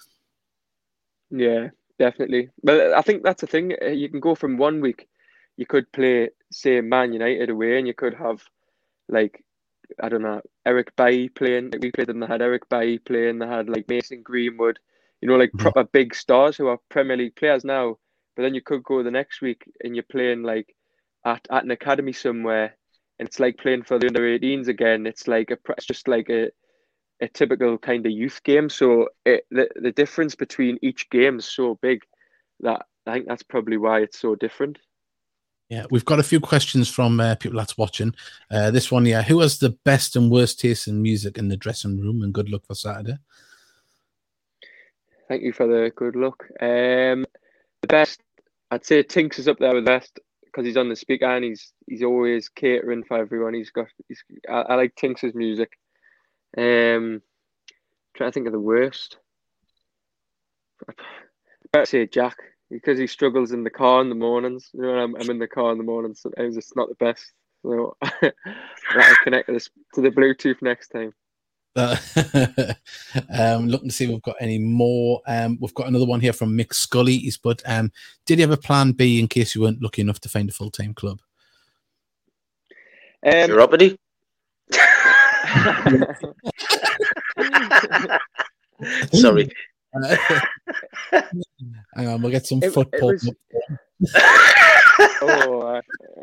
Yeah, definitely. But I think that's the thing. You can go from one week, you could play, say, Man United away, and you could have, like, I don't know, Eric Bailly playing. Like, we played them, they had Eric Bailly playing, they had like Mason Greenwood, you know, like mm-hmm. proper big stars who are Premier League players now. But then you could go the next week and you're playing like at, at an academy somewhere, and it's like playing for the under eighteens again. It's like a, it's just like a a typical kind of youth game. So it, the the difference between each game is so big that I think that's probably why it's so different. Yeah, we've got a few questions from uh, people that's watching. Uh, this one, yeah, who has the best and worst taste in music in the dressing room? And good luck for Saturday. Thank you for the good luck. Um, the best, I'd say Tinks is up there with the best because he's on the speaker and he's he's always catering for everyone. He's got, he's, I, I like Tinks's music. Um, trying to think of the worst. I'd say Jack because he struggles in the car in the mornings. You know, I'm, I'm in the car in the mornings. Sometimes it's not the best. So I'll connect this to the Bluetooth next time. Uh, um, looking to see if we've got any more. Um, we've got another one here from Mick Scully. He's put, um, did you have a plan B in case you weren't lucky enough to find a full-time club? Um, Chiropody? Sorry. Uh, hang on, we'll get some it, football. It was, oh, uh,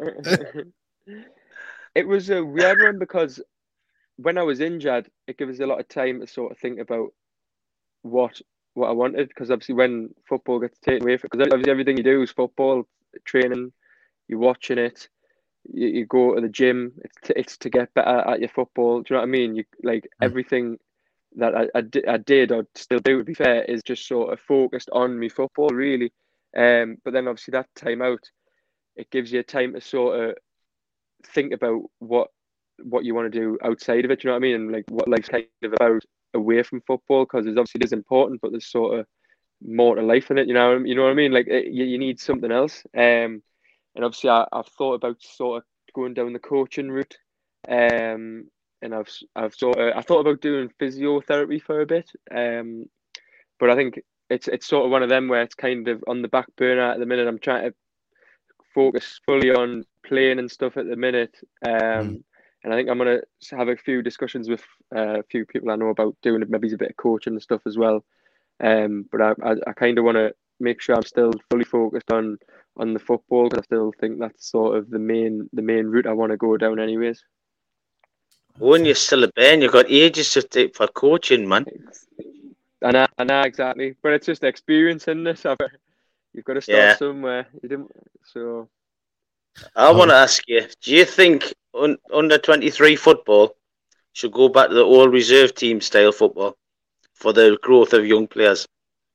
it was a weird one because when I was injured, it gave us a lot of time to sort of think about what what I wanted. Because obviously, when football gets taken away, because obviously everything you do is football, training, you're watching it, you, you go to the gym. It's to, it's to get better at your football. Do you know what I mean? You like mm. everything that I, I, I did or still do, to be fair, is just sort of focused on me football, really. Um, but then obviously that time out, it gives you time to sort of think about what what you want to do outside of it. Do you know what I mean? And like what life's kind of about away from football, because it's obviously it is important, but there's sort of more to life in it. You know, you know what I mean? Like it, you, you need something else. Um, and obviously I, I've thought about sort of going down the coaching route. Um. And I've I've sort of I thought about doing physiotherapy for a bit, um, but I think it's it's sort of one of them where it's kind of on the back burner at the minute. I'm trying to focus fully on playing and stuff at the minute, um, mm. and I think I'm gonna have a few discussions with uh, a few people I know about doing maybe a bit of coaching and stuff as well. Um, but I I, I kind of want to make sure I'm still fully focused on on the football, because I still think that's sort of the main the main route I want to go down, anyways. When you're still a band, you've got ages to take for coaching, man. And I, and I exactly, but it's just experiencing this. You've got to start yeah. somewhere. You didn't, so. I want to ask you: do you think un, under twenty-three football should go back to the old reserve team style football for the growth of young players?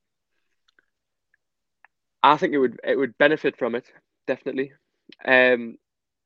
I think it would it would benefit from it, definitely, um,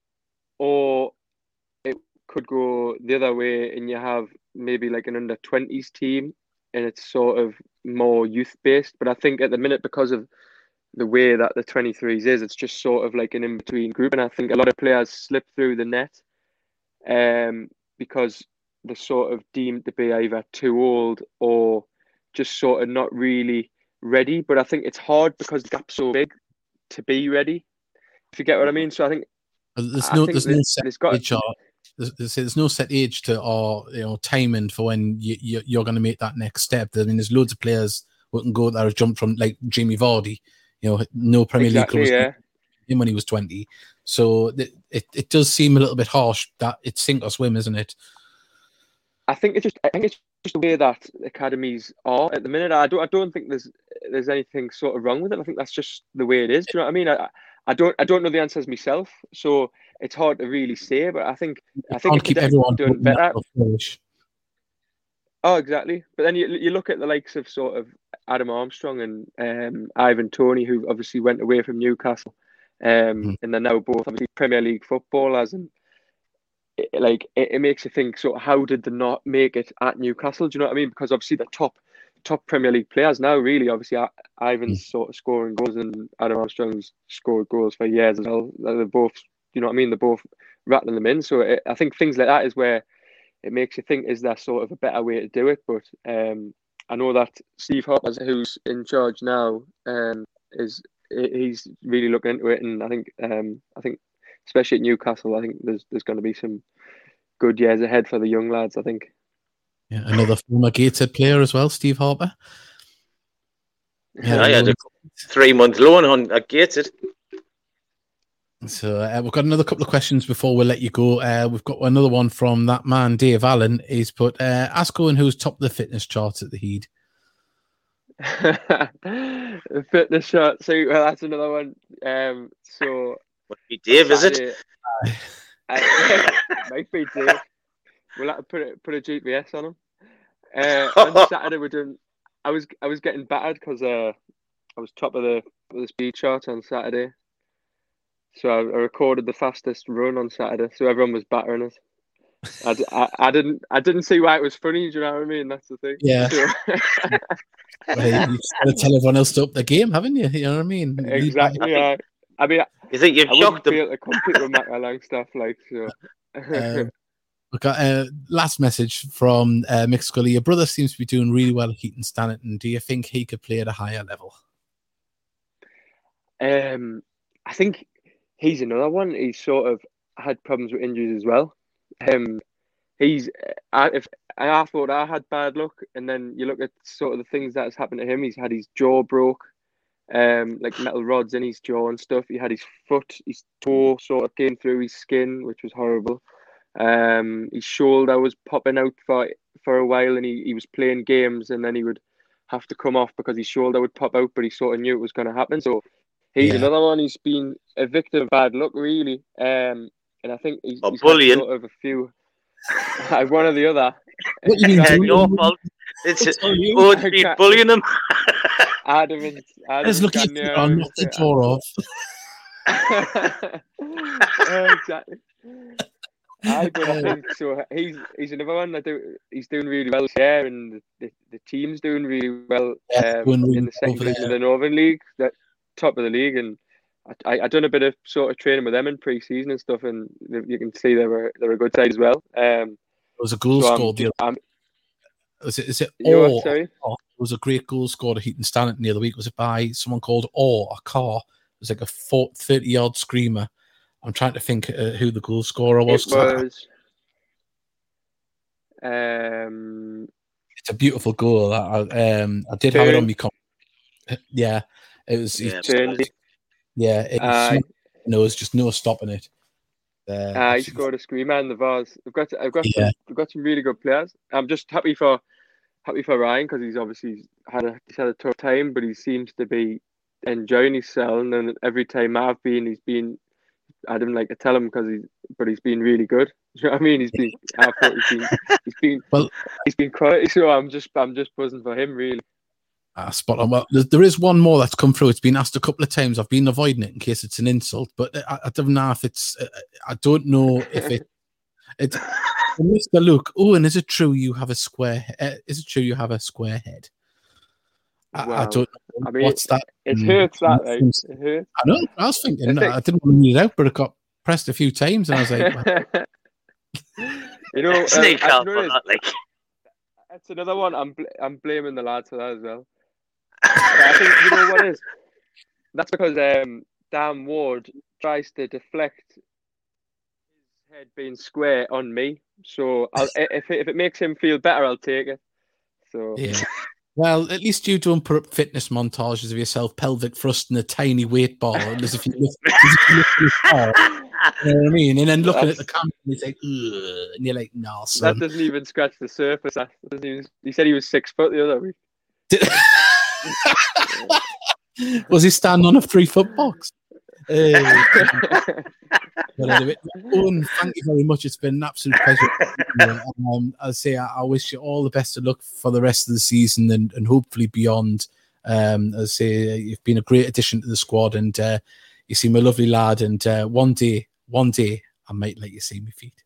or it could go the other way, and you have maybe like an under twenties team, and it's sort of more youth based. But I think at the minute, because of the way that the twenty-threes is, it's just sort of like an in between group, and I think a lot of players slip through the net, um, because they're sort of deemed to be either too old or just sort of not really ready. But I think it's hard because the gap's so big to be ready, if you get what I mean. So I think there's I no think there's no set there's got, age or there's, there's, there's no set age to or you know timing for when you, you you're going to make that next step. I mean, there's loads of players who can go that have jumped from, like Jamie Vardy, you know, no Premier exactly, League clubs yeah. him when he was twenty. So it, it it does seem a little bit harsh that it's sink or swim, isn't it? I think it's just I think it's just the way that academies are at the minute. I don't I don't think there's there's anything sort of wrong with it. I think that's just the way it is. Do you know what I mean? I I don't I don't know the answers myself, so it's hard to really say. But I think I think it's keep everyone doing better. Flourish. Oh, exactly. But then you you look at the likes of sort of Adam Armstrong and um, Ivan Toney, who obviously went away from Newcastle, um, mm. and they're now both obviously Premier League footballers, and it, like it, it makes you think. So how did they not make it at Newcastle? Do you know what I mean? Because obviously the top top Premier League players now, really, obviously Ivan's mm. sort of scoring goals, and Adam Armstrong's scored goals for years as well. They're both, you know what I mean? They're both rattling them in. So it, I think things like that is where it makes you think, is there sort of a better way to do it? But um, I know that Steve Harper, who's in charge now, um, is he's really looking into it, and I think um, I think especially at Newcastle, I think there's there's going to be some good years ahead for the young lads, I think. Yeah, another former Gateshead player as well, Steve Harper. Yeah, I had a three month loan on at Gateshead. So uh, we've got another couple of questions before we'll let you go. Uh, we've got another one from that man, Dave Allen. He's put, uh, ask Owen who's top of the fitness charts at the Heed. The fitness chart. So well, that's another one. Um, so Must be Dave, is it? Saturday, uh, might be Dave. We'll have to put it, put a G P S on him. Uh, on Saturday we're doing. I was I was getting battered because uh, I was top of the of the speed chart on Saturday. So I, I recorded the fastest run on Saturday. So everyone was battering us. I, I, I didn't I didn't see why it was funny. Do you know what I mean? That's the thing. Yeah. So, Well, you've got to tell everyone else to up the game, haven't you? You know what I mean? exactly. Yeah. I mean, You think you've I shocked wouldn't them? be able to compete with Matt Longstaff, like so. Um, we got a uh, last message from uh, Mick Scully. Your brother seems to be doing really well at Heaton Stanton. Do you think he could play at a higher level? Um, I think he's another one. He's sort of had problems with injuries as well. Um, he's I, if I thought I had bad luck, and then you look at sort of the things that has happened to him. He's had his jaw broke, um, like metal rods in his jaw and stuff. He had his foot, his toe sort of came through his skin, which was horrible. Um, his shoulder was popping out for for a while, and he, he was playing games, and then he would have to come off because his shoulder would pop out, but he sort of knew it was going to happen. So he's Yeah. another one. He's been a victim of bad luck, really. Um, and I think he's, Or he's bullying. had sort of a few, one or the other. What do you mean? Yeah, bullying? your fault. It's It's all you. oh, it's been Exactly. bullying him. Adam and Adam Let's and look at Ganya you and- knock the door off. Uh, exactly. I but I think so. He's he's another one that do, he's doing really well there, and the, the team's doing really well Yeah, um, doing really in the second over division of there. the Northern League, that top of the league. And I I done a bit of sort of training with them in pre-season and stuff, and you can see they were they're a good side as well. Um, There was a goal so scored the I'm, other I'm was it, is it you know Orr? what, sorry. Oh, there was a great goal scored at Heaton Stanton the other week. Was it by someone called Orr, a car? It was like a thirty-yard screamer. I'm trying to think uh, who the goal scorer was. It was. Um, It's a beautiful goal. I, um, I did have it on me. Com- yeah, it was. Yeah, it- Turned. yeah, it was, Aye. no, there's just no stopping it. Uh, Uh, he absolutely- scored a screamer in the Vase. I've got, I've got, Yeah. some, I've got some really good players. I'm just happy for, happy for Ryan because he's obviously had a, he's had a tough time, but he seems to be enjoying his selling. And every time I've been, he's been. I didn't like to tell him because he's, but he's been really good. You know what I mean? He's been, I thought he's been, he's been, Well- he's been quality. So I'm just, I'm just buzzing for him, really. Ah, spot on. Well, there, there is one more that's come through. It's been asked a couple of times. I've been avoiding it in case it's an insult, but I, I don't know if it's. Uh, I don't know if it. It's Mister Luke. Oh, and is it true you have a square? Uh, is it true you have a square head? I, I Wow. don't know. I mean, What's that? It Mm, hurts that, like, nonsense. it hurts. I know. I was thinking. I think- I didn't want to read it out, but it got pressed a few times, and I was like, well, you know, Snake um, I- out you know for what it is? that, like. That's another one. I'm bl- I'm blaming the lads for that as well. But I think you know what it is. That's because um, Dan Ward tries to deflect his head being square on me. So I'll, if it, if it makes him feel better, I'll take it. So yeah. Well, at least you don't put up fitness montages of yourself pelvic thrusting a tiny weight bar, and as if you lift, as if you lift your car, you know what I mean? And then looking at the camera, and he's like, ugh, and you're like, nah, that son. doesn't even scratch the surface. That doesn't even, he said he was six foot the other week. Did- Was he standing on a three foot box? Hey. But anyway, Owen, thank you very much. It's been an absolute pleasure. Um, I'll say I, I wish you all the best of luck for the rest of the season and, and hopefully beyond. Um, I'll say you've been a great addition to the squad, and uh, you seem a lovely lad. And uh, one day, one day, I might let you see me feet.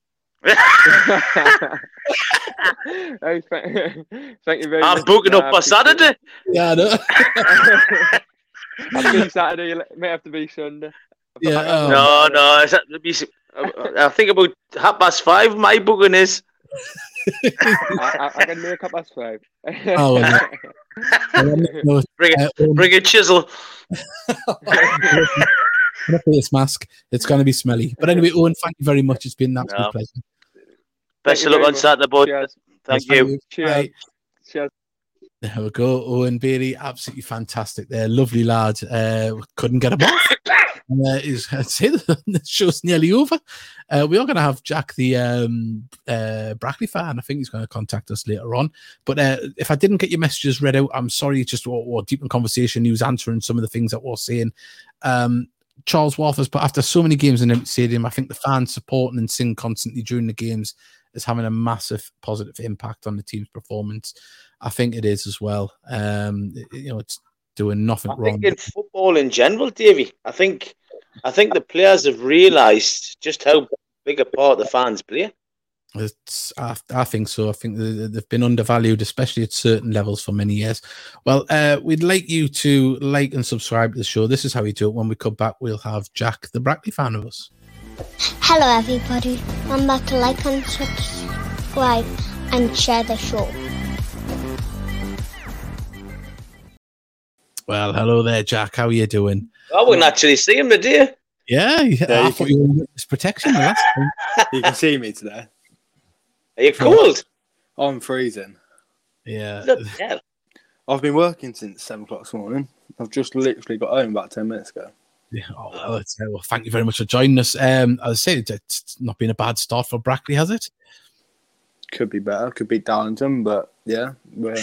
Hey, thank, thank you very I'm much. booking I up for appreciate it. Saturday. Yeah, I know. I'll be Saturday. It may have to be Sunday. Yeah, oh. No, no. It's at the, I think about half past five. My booking is. I, I, I can make up as five. Oh, well, no, Bring uh, a, um, bring a chisel. Put a face mask. It's going to be smelly. But anyway, Owen, thank you very much. It's been an absolute No. pleasure. Best you of luck very on much. Saturday, bud. Cheers. Thank you. Cheers. Bye. Cheers. There we go. Owen Bailey, absolutely fantastic there. Lovely lad. Uh, couldn't get him off. And, uh, he's, I'd say the show's nearly over. Uh, we are going to have Jack, the um, uh, Brackley fan. I think he's going to contact us later on. But uh, if I didn't get your messages read out, I'm sorry. It's just or, or deep in conversation. He was answering some of the things that we're saying. Um, Charles Walters, but after so many games in the stadium, I think the fans supporting and singing constantly during the games is having a massive positive impact on the team's performance. I think it is as well. Um, you know, it's doing nothing I wrong. think in football in general, Davey, I think I think the players have realised just how big a part the fans play. It's, I, I think so. I think they've been undervalued, especially at certain levels for many years. Well, uh, we'd like you to like and subscribe to the show. This is how we do it. When we come back, we'll have Jack, the Brackley fan, with us. Hello everybody, remember to like and subscribe and share the show. Well, hello there, Jack. How are you doing? I wouldn't actually see him today. Yeah, yeah. Yeah, I you thought can- you were in witness protection the last time. You can see me today. Are you cold? I'm freezing. Yeah. Look, yeah. I've been working since seven o'clock this morning. I've just literally got home about ten minutes ago. Yeah. Oh, well, it's, uh, well, thank you very much for joining us. Um, as I say, it's not been a bad start for Brackley, has it? Could be better. Could beat Darlington, but yeah, we're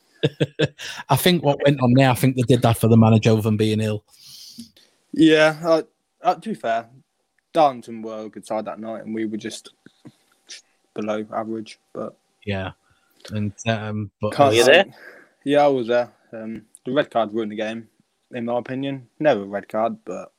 I think what went on there, I think they did that for the manager of them being ill. yeah. Uh, uh, to be fair, Darlington were a good side that night, and we were just below average. But Yeah. And um, but can't Were you say- there? Yeah, I was there. Um, the red card ruined the game, in my opinion. Never a red card, but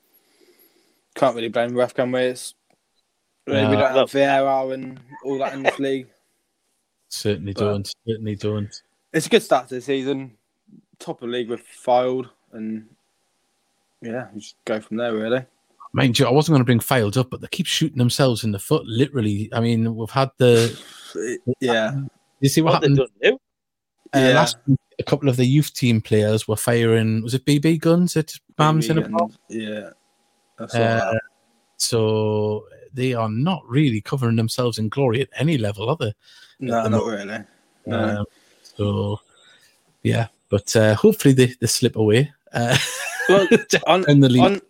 can't really blame the ref, can we? It's, really, we No. don't have V A R and all that in this league. certainly But- don't. Certainly don't. It's a good start to the season. Top of the league with Filed, and yeah, we just go from there, really. Mind you, I wasn't going to bring Filed up, but they keep shooting themselves in the foot. Literally, I mean, we've had the. Yeah. You see what, What they happened? done now? Uh, Yeah. Last week, a couple of the youth team players were firing. Was it B B guns at Bams in a And- Yeah. That's all Uh, right. So they are not really covering themselves in glory at any level, are they? No, the not mo- really. No. Um, so, yeah, but uh, hopefully they, they slip away. Uh, Well, on, in the league. on,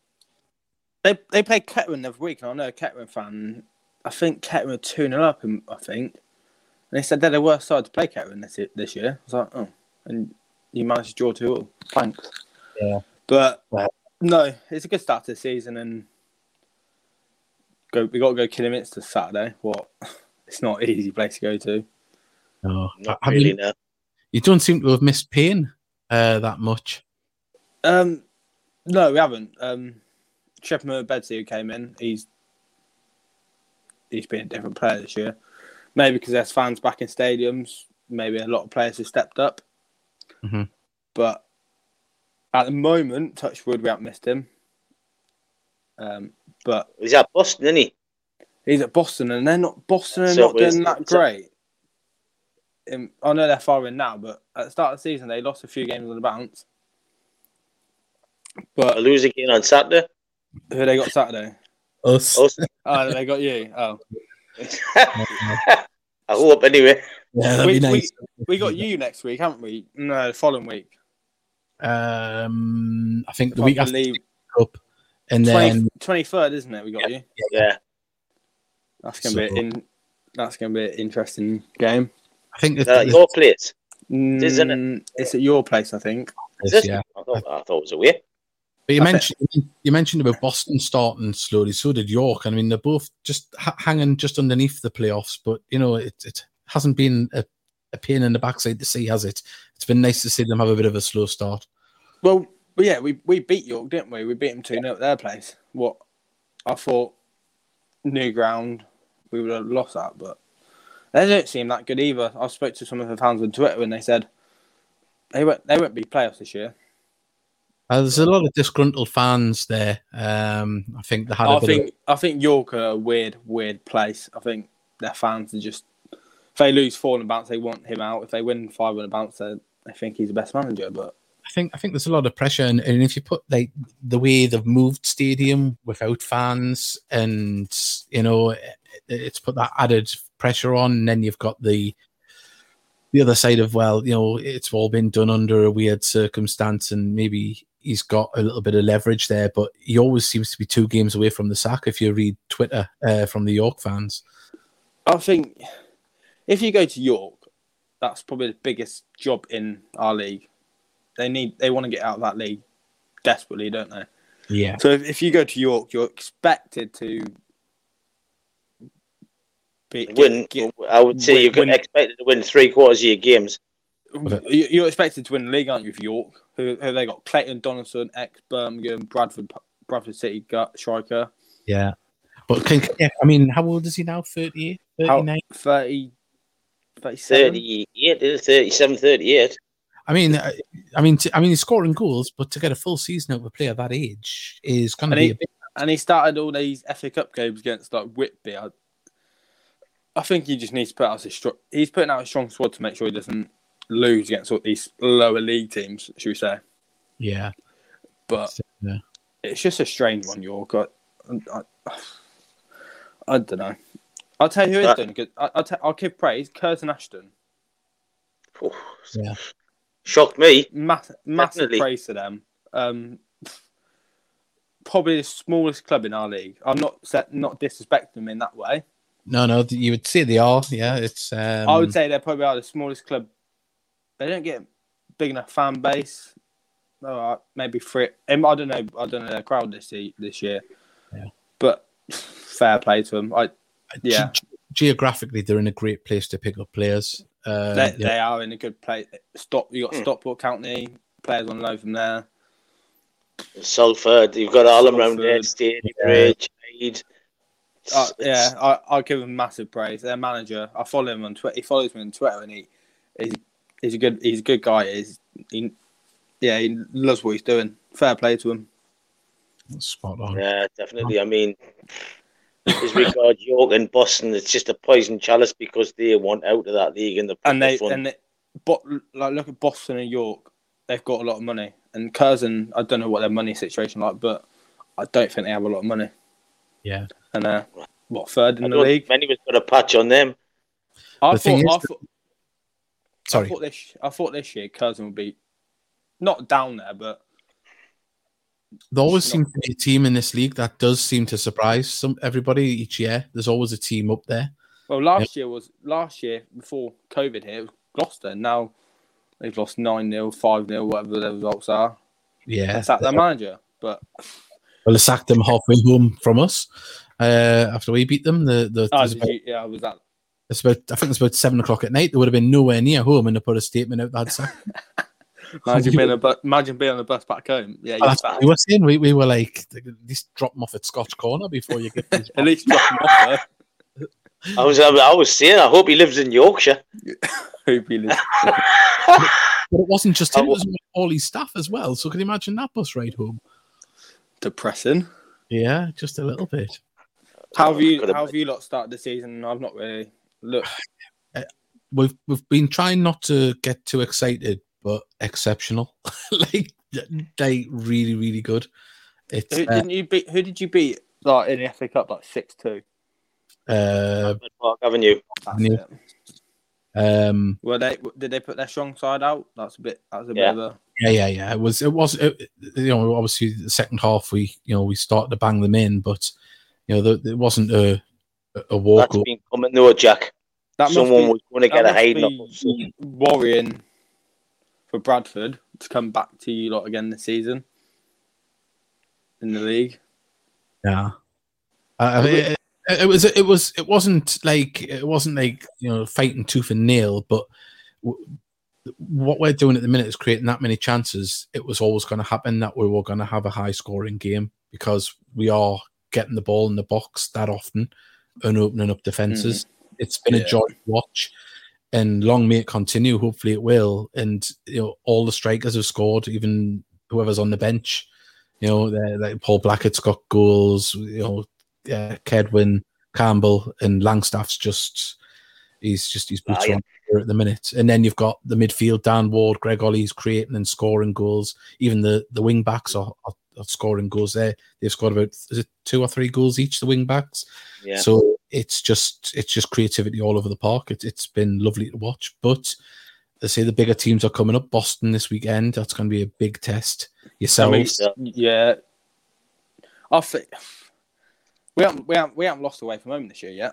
they they played Kettering the other week, and I know a Kettering fan. I think Kettering are two nil up, I think. And they said they're the worst side to play Kettering this, this year. I was like, oh. And you managed to draw two all. Thanks. Yeah. But, Yeah. no, it's a good start to the season, and go. we got to go Kidderminster Saturday. What? It's not an easy place to go to. No, Not have really, you, no. you don't seem to have missed Payne uh, that much. Um, no, we haven't. Um, Shepard Bedsy, who came in, he's he's been a different player this year. Maybe because there's fans back in stadiums. Maybe a lot of players have stepped up. Mhm. But at the moment, touch wood, we haven't missed him. Um, but He's at Boston, isn't he? he's at Boston, and they're not Boston are So not where's- doing that so- great. Um, I know they're far in now, but at the start of the season, they lost a few games on the bounce. I But lose again on Saturday. who they got Saturday? Us. Us. Oh, they got you. Oh. I hope anyway. Yeah, that'd we, be nice. we, we got you next week, haven't we? No, the following week. Um, I think the If week I after believe, the Cup, and then twenty-third, isn't it? We got you. Yeah. That's gonna be So- in. That's gonna be an interesting game. I think Is that that your place? isn't it? Mm, It's at your place, I think. Is this? yeah. I thought, I thought it was away. But you I mentioned you mentioned about Boston starting slowly. So did York. I mean, they're both just ha- hanging just underneath the playoffs. But you know, it it hasn't been a, a pain in the backside to see, has it? It's been nice to see them have a bit of a slow start. Well, but yeah, we, we beat York, didn't we? We beat them two nil at their place. What I thought, new ground, we would have lost that, but they don't seem that good either. I spoke to some of the fans on Twitter and they said they won't they won't be playoffs this year. Uh, there's a lot of disgruntled fans there. Um, I think they had a I bit think of, I think York are a weird, weird place. I think their fans are just if they lose four in a bounce, they want him out. If they win five in a bounce, they they think he's the best manager. But I think I think there's a lot of pressure, and, and if you put like the way they've moved stadium without fans, and you know, it, it's put that added pressure on. And then you've got the the other side of, well, you know, it's all been done under a weird circumstance, and maybe he's got a little bit of leverage there, but he always seems to be two games away from the sack. If you read Twitter uh, from the York fans, I think if you go to York, that's probably the biggest job in our league. They need, they want to get out of that league desperately, don't they? Yeah. So if, if you go to York, you're expected to be, win. get- I would say win- you're win- expected to win three quarters of your games. you- You're expected to win the league, aren't you? For York, who, who have they got? Clayton Donaldson, ex Birmingham, Bradford, Bradford City gut striker. Yeah. But can, yeah, I mean, how old is he now? thirty-eight, How, thirty-nine? thirty, thirty-seven? thirty-eight, thirty-seven, thirty-eight. I mean, I, I mean, t- I mean, he's scoring goals, but to get a full season out of a player that age is going to And be he, a bit. and he started all these F A Cup games against like Whitby. I, I think he just needs to put out his strong. He's putting out a strong squad to make sure he doesn't lose against all these lower league teams, should we say? Yeah. But Yeah. it's just a strange one, York. I, I, I don't know. I'll tell you who is That- doing good. I, I'll, t- I'll give praise. Curtin Ashton. Oh, Yeah. shocked me. Mass- massive Definitely. praise to them. Um, probably the smallest club in our league. I'm not set, not disrespecting them in that way. No, no, you would say they are. Yeah, it's. Um, I would say they probably are the smallest club. They don't get big enough fan base. All right, maybe three. um, I don't know. I don't know their crowd this ye- this year. Yeah. But fair play to them. I yeah. ge- geographically, they're in a great place to pick up players. Uh, they, yeah. they are in a good place. Stop. You got Hmm. Stockport County players on loan from there. Salford, you've got all around there. Salford. State, Yeah. Bridge, Hyde. Uh, It's- yeah, I I'll give him massive praise. Their manager, I follow him on Twitter. He follows me on Twitter, and he he's he's a good he's a good guy. He's he, yeah, he loves what he's doing. Fair play to him. Spot on. Yeah, definitely. I mean, as regards York and Boston, it's just a poison chalice because they want out of that league and the And they fund. and they, but like look at Boston and York, they've got a lot of money. And Curzon, I don't know what their money situation like, but I don't think they have a lot of money. Yeah. And uh, what third I in the don't league? think anyone's got a patch on them. I The thing thought, is I thought, I Sorry. thought this I thought this year Curzon would be not down there, but There always Not- seems to be a team in this league that does seem to surprise some everybody each year. There's always a team up there. well, last year was last year before COVID here. It was Gloucester. Now they've lost nine nil, five nil, whatever the results are. Yeah. That's at their manager, but Well, they sacked them halfway home from us uh, after we beat them. The, the, oh, there's did about, you, yeah, I was at. it's about, I think it's about seven o'clock at night. They would have been nowhere near home and they put a statement out that sack. Imagine being a bu- imagine being on the bus back home. Yeah, Oh, you're that's what fat. we were saying. We, we were like, at least drop them off at Scotch Corner before you get these At least drop him off there. I was, I was saying, I hope he lives in Yorkshire. Hope he lives. But it wasn't just him, it Oh, was all his staff as well. So can you imagine that bus ride home? Depressing. Yeah, just a little bit. How have you Could've- how have you lot started the season? I've not really looked. We've we've been trying not to get too excited, but exceptional. like they really, really good. It's Who uh, didn't you beat? Who did you beat? Like in the F A Cup, like six two. uh, Park Avenue. That's Yeah. it. um Were they? Did they put their strong side out? That's a bit. That's a Yeah. bit of a. yeah, yeah, yeah. It was it was it, you know, obviously the second half we you know we started to bang them in, but you know the, it wasn't a a walk That's up. been coming though, Jack. That must Someone be, was going to that get a must hiding be up. soon. worrying for Bradford to come back to you lot again this season in the league. Yeah. Uh, it, it, it was. It was. It wasn't like. It wasn't like you know fighting tooth and nail. But w- what we're doing at the minute is creating that many chances. It was always going to happen that we were going to have a high scoring game because we are getting the ball in the box that often and opening up defenses. It's been Yeah. a joy to watch, and long may it continue. Hopefully, it will. And you know, all the strikers have scored, even whoever's on the bench. You know, they're, they're, Paul Blackett's got goals. You know, uh, Kedwin, Campbell, and Langstaff's just he's just his boots Ah, yeah. on fire at the minute. And then you've got the midfield: Dan Ward, Greg Ollie's creating and scoring goals. Even the the wing backs are, are, are scoring goals. There, they've scored about is it two or three goals each. The wing backs. Yeah. So it's just it's just creativity all over the park. It, it's been lovely to watch. But they say the bigger teams are coming up. Boston this weekend. That's going to be a big test. Yourselves. I mean, yeah. I think we haven't we haven't we haven't lost away from home this year yet.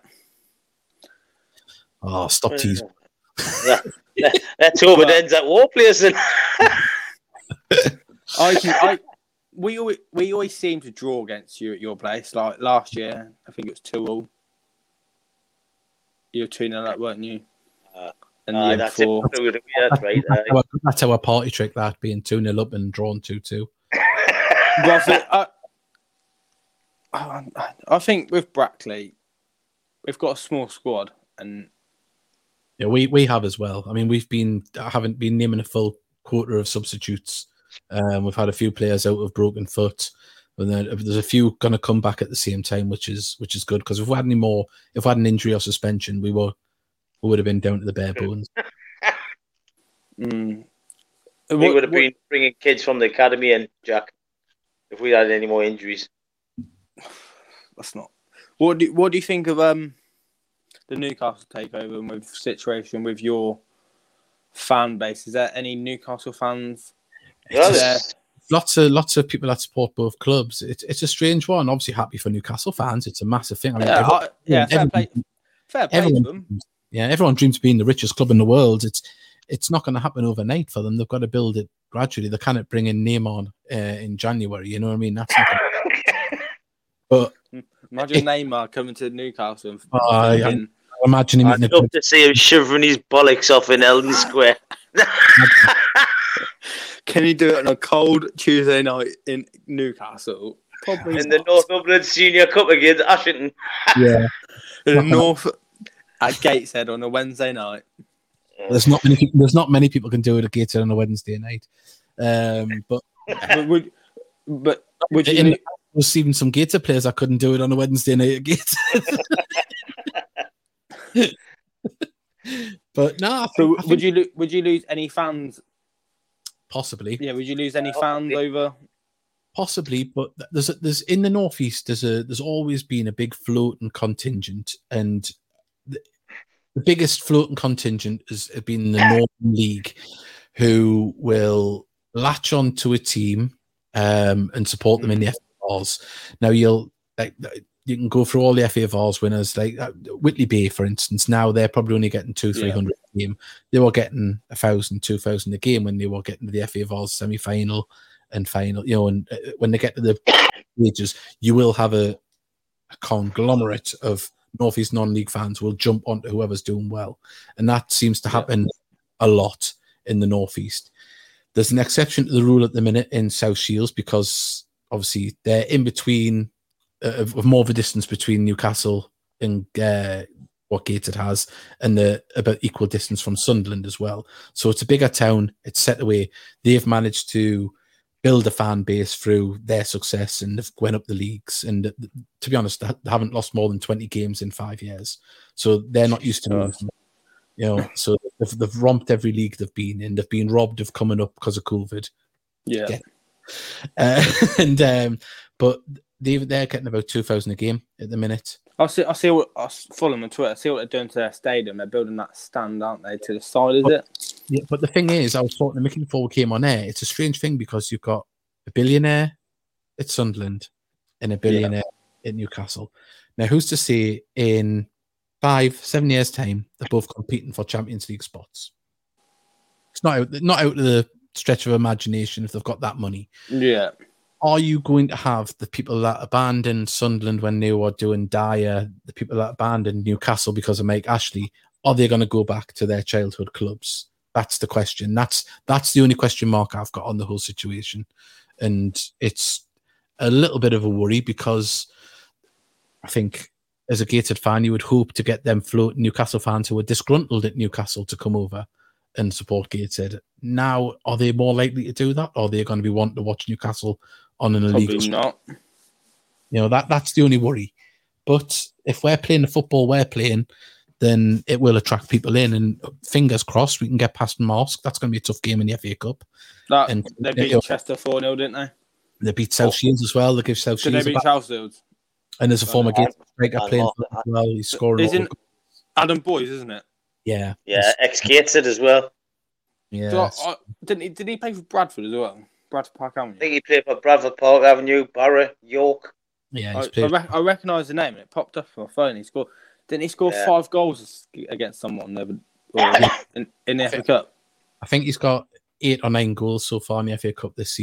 Oh, stop teasing. Yeah. Let's hope it ends at war place. Then. I can I we always, we always seem to draw against you at your place. Like last year, I think it was two all. You were two nil up, weren't you? Uh, and uh, the year that's before. it. Yeah, that's right. That's, our, that's our party trick, that being two nil up and drawn two two. Well, so, I, I, I think with Brackley, we've got a small squad, and yeah, we we have as well. I mean, we've been I haven't been naming a full quarter of substitutes. Um, we've had a few players out of broken foot, and then there's a few going to come back at the same time, which is which is good because if we had any more, if we had an injury or suspension, we were we would have been down to the bare bones. mm. We what, would have what, been bringing kids from the academy in, Jack, if we had any more injuries. That's not. What do What do you think of um the Newcastle takeover and with situation with your fan base? Is there any Newcastle fans? Yes. Lots of lots of people that support both clubs. It's it's a strange one. Obviously, happy for Newcastle fans. It's a massive thing. I mean, yeah, everyone, I, yeah, fair everyone, play, fair play everyone, to them. Yeah, everyone dreams of being the richest club in the world. It's it's not going to happen overnight for them. They've got to build it gradually. They can't bring in Neymar uh, in January. You know what I mean? That's not gonna... But imagine it, Neymar coming to Newcastle. And uh, I, imagine him. I'd love to see him shivering his bollocks off in Eldon Square. Can you do it on a cold Tuesday night in Newcastle? Probably in not. the Northumberland Senior Cup against Ashington. Yeah, in the North at Gateshead on a Wednesday night. There's not many people. There's not many people can do it at Gateshead on a Wednesday night. Um, but but would but would you? In, there was even some Gateshead players that couldn't do it on a Wednesday night at Gateshead. But no, I think, so I think would you lo- would you lose any fans? Possibly. Yeah, would you lose any fans over? Possibly, but there's a, there's in the northeast. There's a there's always been a big floating contingent, and the, the biggest floating contingent has been the Northern League, who will latch on to a team um, and support them in the F A Vs. Now you'll like. You can go through all the F A Vs winners, like uh, Whitley Bay, for instance. Now they're probably only getting two, three hundred yeah. a game. They were getting a thousand, two thousand a game when they were getting to the F A Vs semi-final and final. You know, and uh, when they get to the stages, you will have a, a conglomerate of Northeast non-league fans who will jump onto whoever's doing well, and that seems to happen yeah. a lot in the Northeast. There's an exception to the rule at the minute in South Shields because obviously they're in between. Of, of more of a distance between Newcastle and uh, what Gateshead has, and the about equal distance from Sunderland as well. So it's a bigger town. It's set away. They've managed to build a fan base through their success and they've went up the leagues. And to be honest, they haven't lost more than twenty games in five years. So they're not used to losing. You know, so they've, they've romped every league they've been in. They've been robbed of coming up because of COVID. Yeah. yeah. Uh, and um, but. They, they're getting about two thousand a game at the minute. I see. I see. What I follow them on Twitter. I see what they're doing to their stadium. They're building that stand, aren't they, to the side? Is but, it? Yeah. But the thing is, I was talking to Mickey before we came on air. It's a strange thing because you've got a billionaire at Sunderland and a billionaire yeah. at Newcastle. Now, who's to say in five, seven years' time they're both competing for Champions League spots? It's not out. Not out of the stretch of imagination if they've got that money. Yeah. Are you going to have the people that abandoned Sunderland when they were doing Dyer, the people that abandoned Newcastle because of Mike Ashley, are they going to go back to their childhood clubs? That's the question. That's that's the only question mark I've got on the whole situation. And it's a little bit of a worry because I think as a Gateshead fan, you would hope to get them floating Newcastle fans who are disgruntled at Newcastle to come over and support Gateshead. Now, are they more likely to do that? Or are they going to be wanting to watch Newcastle on an illegal? Probably not. You know, that that's the only worry. But if we're playing the football we're playing, then it will attract people in. And fingers crossed, we can get past Marsk. That's going to be a tough game in the F A Cup. That, and they beat you know, Chester four nil, didn't they? They beat South Shields as well. They give South Did Shields. They beat South Shields. And there's a former uh, Gateshead striker playing for them as well. He's scoring. Isn't Adam Boyes, isn't it? Yeah. Yeah, ex-Gateshead as well. Yeah. So I, I, didn't he, did he play for Bradford as well? Bradford Park Avenue. I think he played for Bradford Park Avenue, Barra, York. Yeah, he's I, played. I, rec- I recognise the name and it popped up on my phone. He scored. Didn't he score yeah. five goals against someone there, or in, in the F A Cup? I think he's got eight or nine goals so far in the F A Cup this season.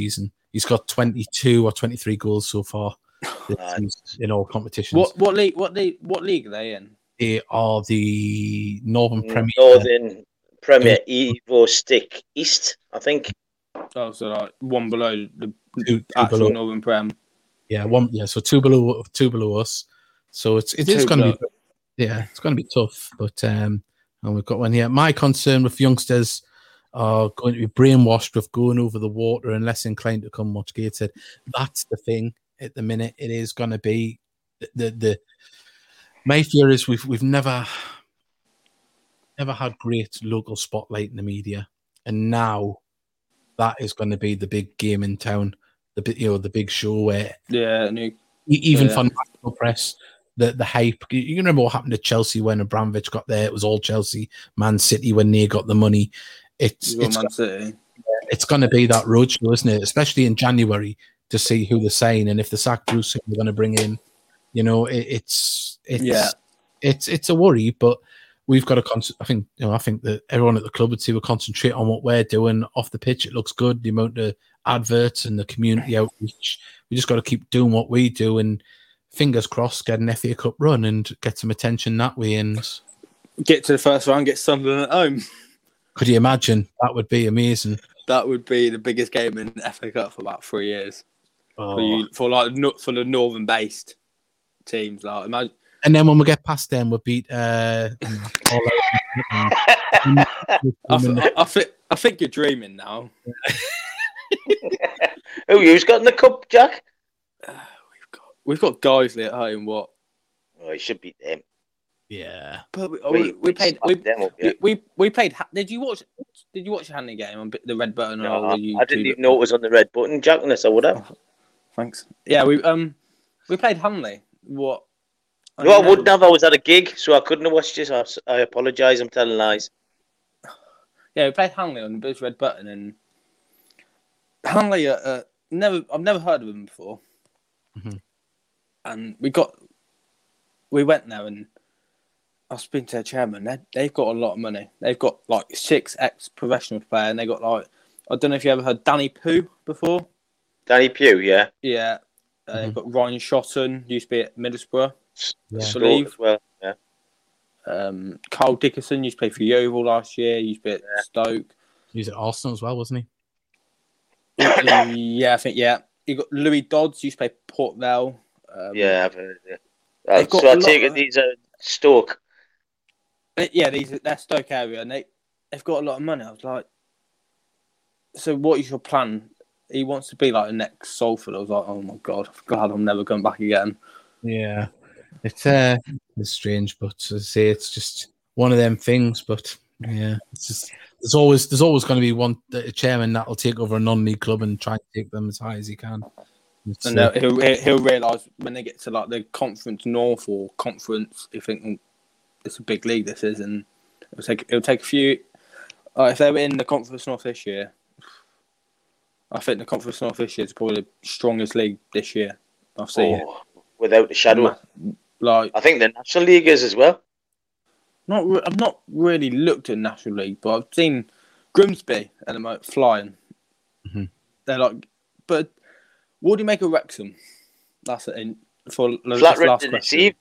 He's got twenty-two or twenty-three goals so far in all competitions. What what league? What league? What league are they in? They are the Northern Premier. Northern Premier Evo Stick East, I think. Oh, so like one below the Two, two actual below. Northern Prem. Yeah, one. Yeah, so two below, two below us. So it's it is Two going to below. be, yeah, it's going to be tough. But um, and we've got one here. My concern with youngsters are going to be brainwashed with going over the water and less inclined to come watch Gateshead. That's the thing at the minute. It is going to be the the. the my fear is we've we've never never had great local spotlight in the media, and now that is going to be the big game in town. The big, you know, the big show where Yeah, new, even yeah. for national press, the the hype. You you remember what happened to Chelsea when Abramovich got there? It was all Chelsea, Man City when they got the money. It's You've got it's Man City. it's going to be that roadshow, isn't it? Especially in January to see who they sign and if the sack Bruce they're going to bring in. You know, it, it's it's Yeah. it's it's a worry, but we've got to. Con- I think you know. I think that everyone at the club would say we concentrate on what we're doing off the pitch. It looks good. The amount of adverts and the community outreach. We just got to keep doing what we do, and fingers crossed, get an F A Cup run and get some attention that way. And Get to the first round, get Sunderland at home. could you imagine? That would be amazing. That would be the biggest game in the F A Cup for about three years. Oh. For you, for like no- for the northern based teams. Like imagine. And then when we get past them, we'll beat. Uh, all out. I, th- I, think I think you're dreaming now. Who you've got in the cup, Jack? Uh, we've got we've got Guiseley at home. What? Oh, he should beat them. Yeah, But we, we, we played we, them up, yeah. we, we we played. Did you watch? Did you watch the Hanley game on the red button? No, or you I didn't even know it was on the red button, Jack. Unless I would have. Thanks. Yeah, we um we played Hanley. What? No, I wouldn't have. I was at a gig, so I couldn't have watched this. I, I apologise. I'm telling lies. Yeah, we played Hanley on the Biz red button, and Hanley. Uh, uh, never, I've never heard of them before. Mm-hmm. And we got, we went there, and I was speaking to their chairman. They they've got a lot of money. They've got like six ex-professional players, and they got like I don't know if you ever heard Danny Pugh before. Danny Pugh, yeah. Yeah, uh, Mm-hmm. they've got Ryan Shotton, used to be at Middlesbrough. Yeah. I believe. As well, yeah. Um, Carl Dickerson used to play for Yeovil last year. He used to be at Yeah. Stoke. he was at Arsenal as well, wasn't Yeah, I think yeah. You got Louis Dodds used to play Port Vale. Um, Yeah, I've heard it. They've Uh, got so a I lot take it of- these are Stoke. Uh, Yeah, these they're Stoke area, and they they've got a lot of money. I was like, so what is your plan? He wants to be like the next Salford. I was like, oh my god, I'm glad I'm never going back again. he? Yeah, it's uh, it's strange, but as I say, it's just one of them things. But yeah, it's just there's always there's always going to be one a chairman that will take over a non-league club and try and take them as high as he can. It's, And uh, uh, he'll he'll realise when they get to like the Conference North or Conference, you think "Mm, it's a big league. This is, and it'll take it'll take a few. Uh, if they were in the Conference North this year, I think the Conference North this year is probably the strongest league this year I've seen. Oh, without a shadow. Like, I think the National League is as well. not re- I've not really looked at National League, but I've seen Grimsby at the moment flying. Mhm. They're like, but what do you make of Wrexham? That's it. In, for that's Flat the run last to question. deceive.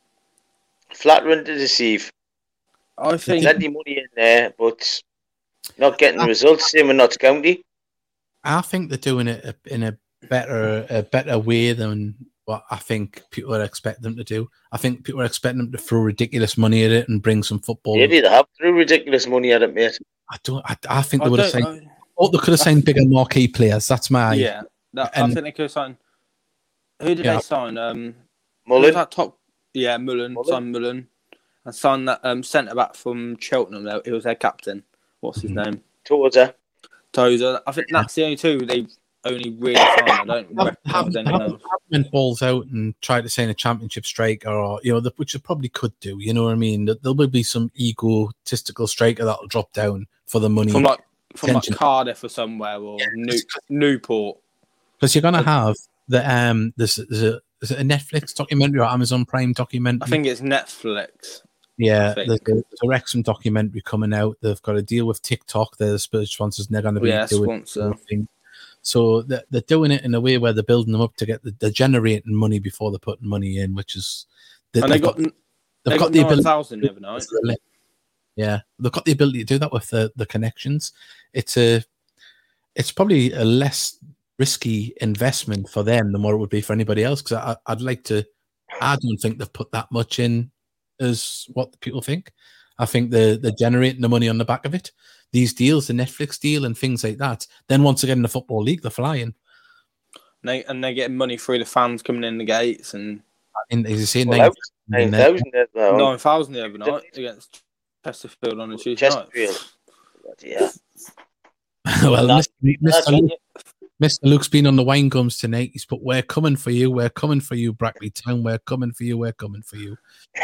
Flat run to deceive. I think Plenty money in there, but not getting results. Same with Notts County. I think they're doing it in a better a better way than what I think people are expecting them to do. I think people are expecting them to throw ridiculous money at it and bring some football. Maybe they have threw ridiculous money at it, mate. I don't. I, I think I they would have don't- signed. Oh, they could have signed bigger marquee players. That's my. yeah, that, I and- think they could sign. Who did Yeah. they sign? Um, who Mullen. was that top? Yeah, Mullen. Mullen. Signed Mullen, and signed that um, centre back from Cheltenham. though. He was their captain. What's his Mhm. name? Toza. Tozer. I think that's the only two they've only really signed. I don't Have, reckon have, there's have, anyone have else. went balls out and try to sign a championship striker, or you know, the, which they probably could do. You know what I mean? There there will be some egotistical striker that'll drop down for the money From like from like Attention. Cardiff or somewhere or New, Newport. because you're gonna have the um. There's, there's a is it a Netflix documentary or Amazon Prime documentary? I think it's Netflix. Yeah, I think. there's a, there's a Wrexham documentary coming out. They've got to deal with TikTok. They're the Spurs sponsors, and they're going to be Yeah, doing sponsor. thing. So they're, they're doing it in a way where they're building them up to get the, they're generating money before they're putting money in, which is they, and they got, got they've got, got the ability thousand the other night. Yeah, they've got the ability to do that with the, the connections. It's a it's probably a less risky investment for them than what it would be for anybody else, because I'd like to I don't think they've put that much in as what people think. I think they're, they're generating the money on the back of it. These deals, the Netflix deal and things like that. Then once again in the Football League, they're flying. And, they, and they're getting money through the fans coming in the gates. And in, as you say, well, nine thousand nine thousand the other night against Chesterfield on a Tuesday night. Yeah. Well, Mister Mister Luke, Mister Luke's been on the wine gums tonight. He's put, "We're coming for you. We're coming for you, Brackley Town. We're coming for you. We're coming for you."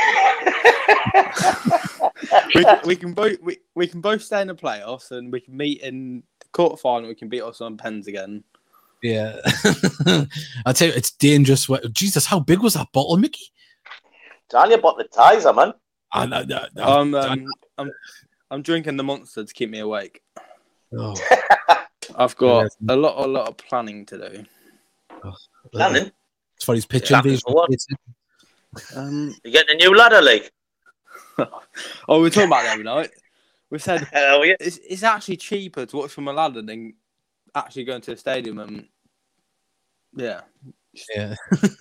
we, we can both we, we can both stay in the playoffs, and we can meet in the quarterfinal. We can beat us on pens again. Yeah, I tell you, it's dangerous. Jesus, how big was that bottle, Mickey? It's only a bottle of Tizer, man. I know. I, I, I'm, um, I'm I'm drinking the Monster to keep me awake. Oh. I've got a lot, a lot of planning to do. Oh, planning? As far as pitching, yeah. What? Um, you getting a new ladder, like? Oh, we were talking about that every night. We said oh, yeah. it's, it's actually cheaper to watch from a ladder than actually going to the stadium. And yeah, yeah.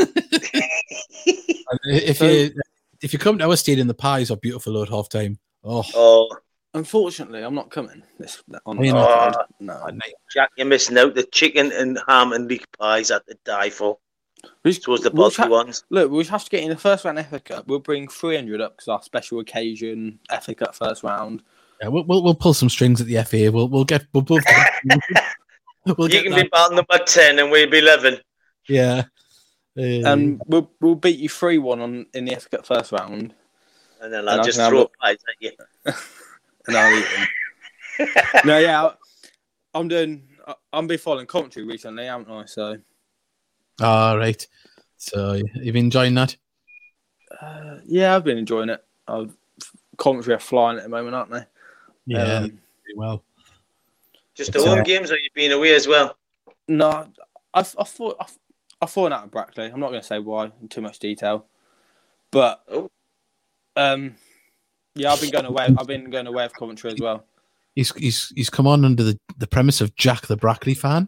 if so, you if you come to our stadium, the pies are beautiful at half time. Oh. oh. Unfortunately, I'm not coming. This on the oh, no, Jack, you're missing out. The chicken and ham and leek pies at the die for. Which was the bulky we'll ones. Look, we'll have to get in the first round F A Cup. We'll bring three hundred up because our special occasion F A Cup first round. Yeah, we'll we'll, we'll pull some strings at the F A. We'll we'll get we'll both. we'll you can that. be batting number ten, and we'll be eleven. Yeah, uh, and we'll we'll beat you three one on in the F A Cup first round. And then I'll and just throw pies at you. And I'll eat them. No, yeah, I'm doing. I'm been following commentary recently, haven't I? So. All right. So you've been enjoying that? Uh, yeah, I've been enjoying it. I've, commentary are flying at the moment, aren't they? Yeah, um, pretty well. Just the home uh, games, or you've been away as well? No, I, I thought I, I fallen out of Brackley. I'm not going to say why in too much detail, but oh. um. Yeah, I've been going away. I've been going away of commentary as well. He's he's he's come on under the, the premise of Jack the Brackley fan.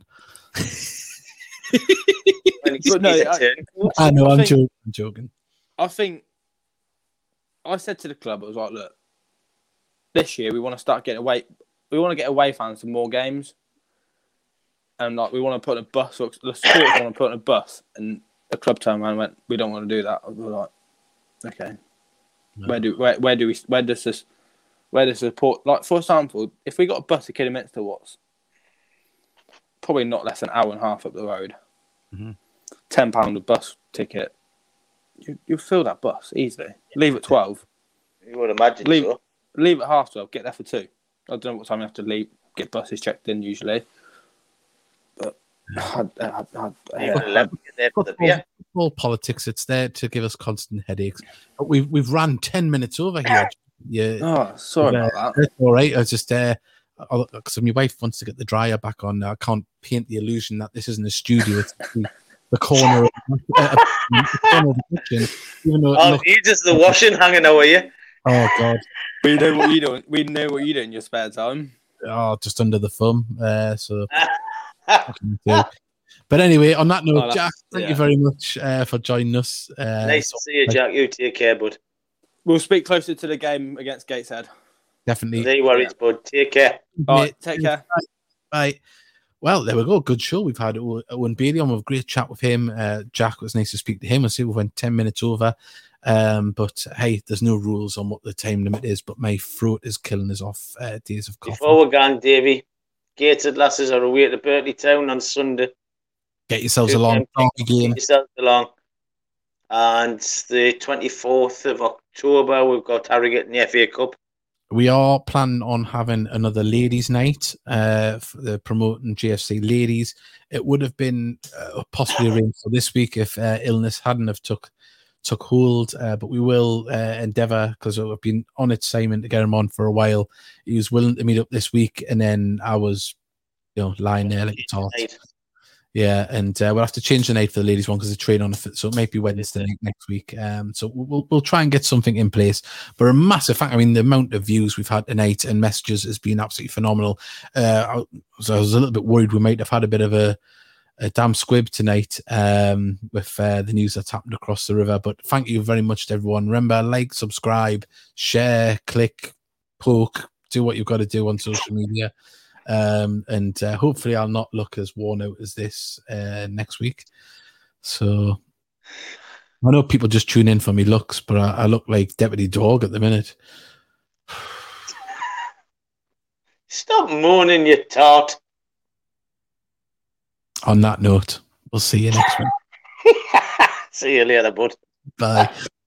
But no, I, I know. I I'm think, joking. I'm joking. I think I said to the club, I was like, "Look, this year we want to start getting away. We want to get away fans to more games, and like we want to put a bus. Or the supporters want to put in a bus." And the club turned around and went, "We don't want to do that." We were like, "Okay." No. Where do where where do we where does this where does the support, like for example, if we got a bus to Kidderminster, what's probably not less than an hour and a half up the road, mm-hmm. ten pound a bus ticket, you you fill that bus easily. Leave at twelve. You would imagine leave, so. Leave at half twelve. Get there for two. I don't know what time you have to leave. Get buses checked in usually, but I, I, I, I, yeah. there for the beer. All politics, it's there to give us constant headaches. But we've we've ran ten minutes over here. Yeah. Oh, sorry uh, about that. It's all right. I was just there uh, because my wife wants to get the dryer back on. I can't paint the illusion that this isn't a studio. It's the, the corner of uh, the corner of the kitchen. Even though oh, you just the washing hanging over you. Oh God. We know what you do. We know what you do in your spare time. Oh, just under the thumb. Uh, so. But anyway, on that note, oh, Jack, thank yeah. you very much uh, for joining us. Uh, nice to see you, Jack. You take care, bud. We'll speak closer to the game against Gateshead. Definitely. No worries, yeah. bud. Take care. All right, take care. Bye. Bye. Well, there we go. Good show. We've had Owen Bailey on with a great chat with him. Uh, Jack, it was nice to speak to him. I see we went ten minutes over. Um, but hey, there's no rules on what the time limit is, but my throat is killing us off uh, days of coffee. Before we're gone, Davey, Gateshead lasses are away to Berkeley Town on Sunday. Get yourselves Two along. Get yourselves along. And the twenty-fourth of October, we've got Harrogate in the F A Cup. We are planning on having another ladies' night uh, for the promoting G F C ladies. It would have been uh, possibly arranged for this week if uh, illness hadn't have took took hold, uh, but we will uh, endeavour, because I've been on it, Simon, to get him on for a while. He was willing to meet up this week, and then I was, you know, lying there like a tart. Yeah, and uh, we'll have to change the night for the ladies one because they train on a fit, so it might be Wednesday night next week. Um, so we'll we'll try and get something in place. But a massive fact, I mean, the amount of views we've had tonight and messages has been absolutely phenomenal. Uh, I, so I was a little bit worried we might have had a bit of a, a damn squib tonight um, with uh, the news that's happened across the river. But thank you very much to everyone. Remember, like, subscribe, share, click, poke, do what you've got to do on social media. Um, and uh, hopefully I'll not look as worn out as this uh, next week. So I know people just tune in for me looks, but I, I look like Deputy Dog at the minute. Stop moaning, you tart. On that note, we'll see you next week. See you later, bud. Bye.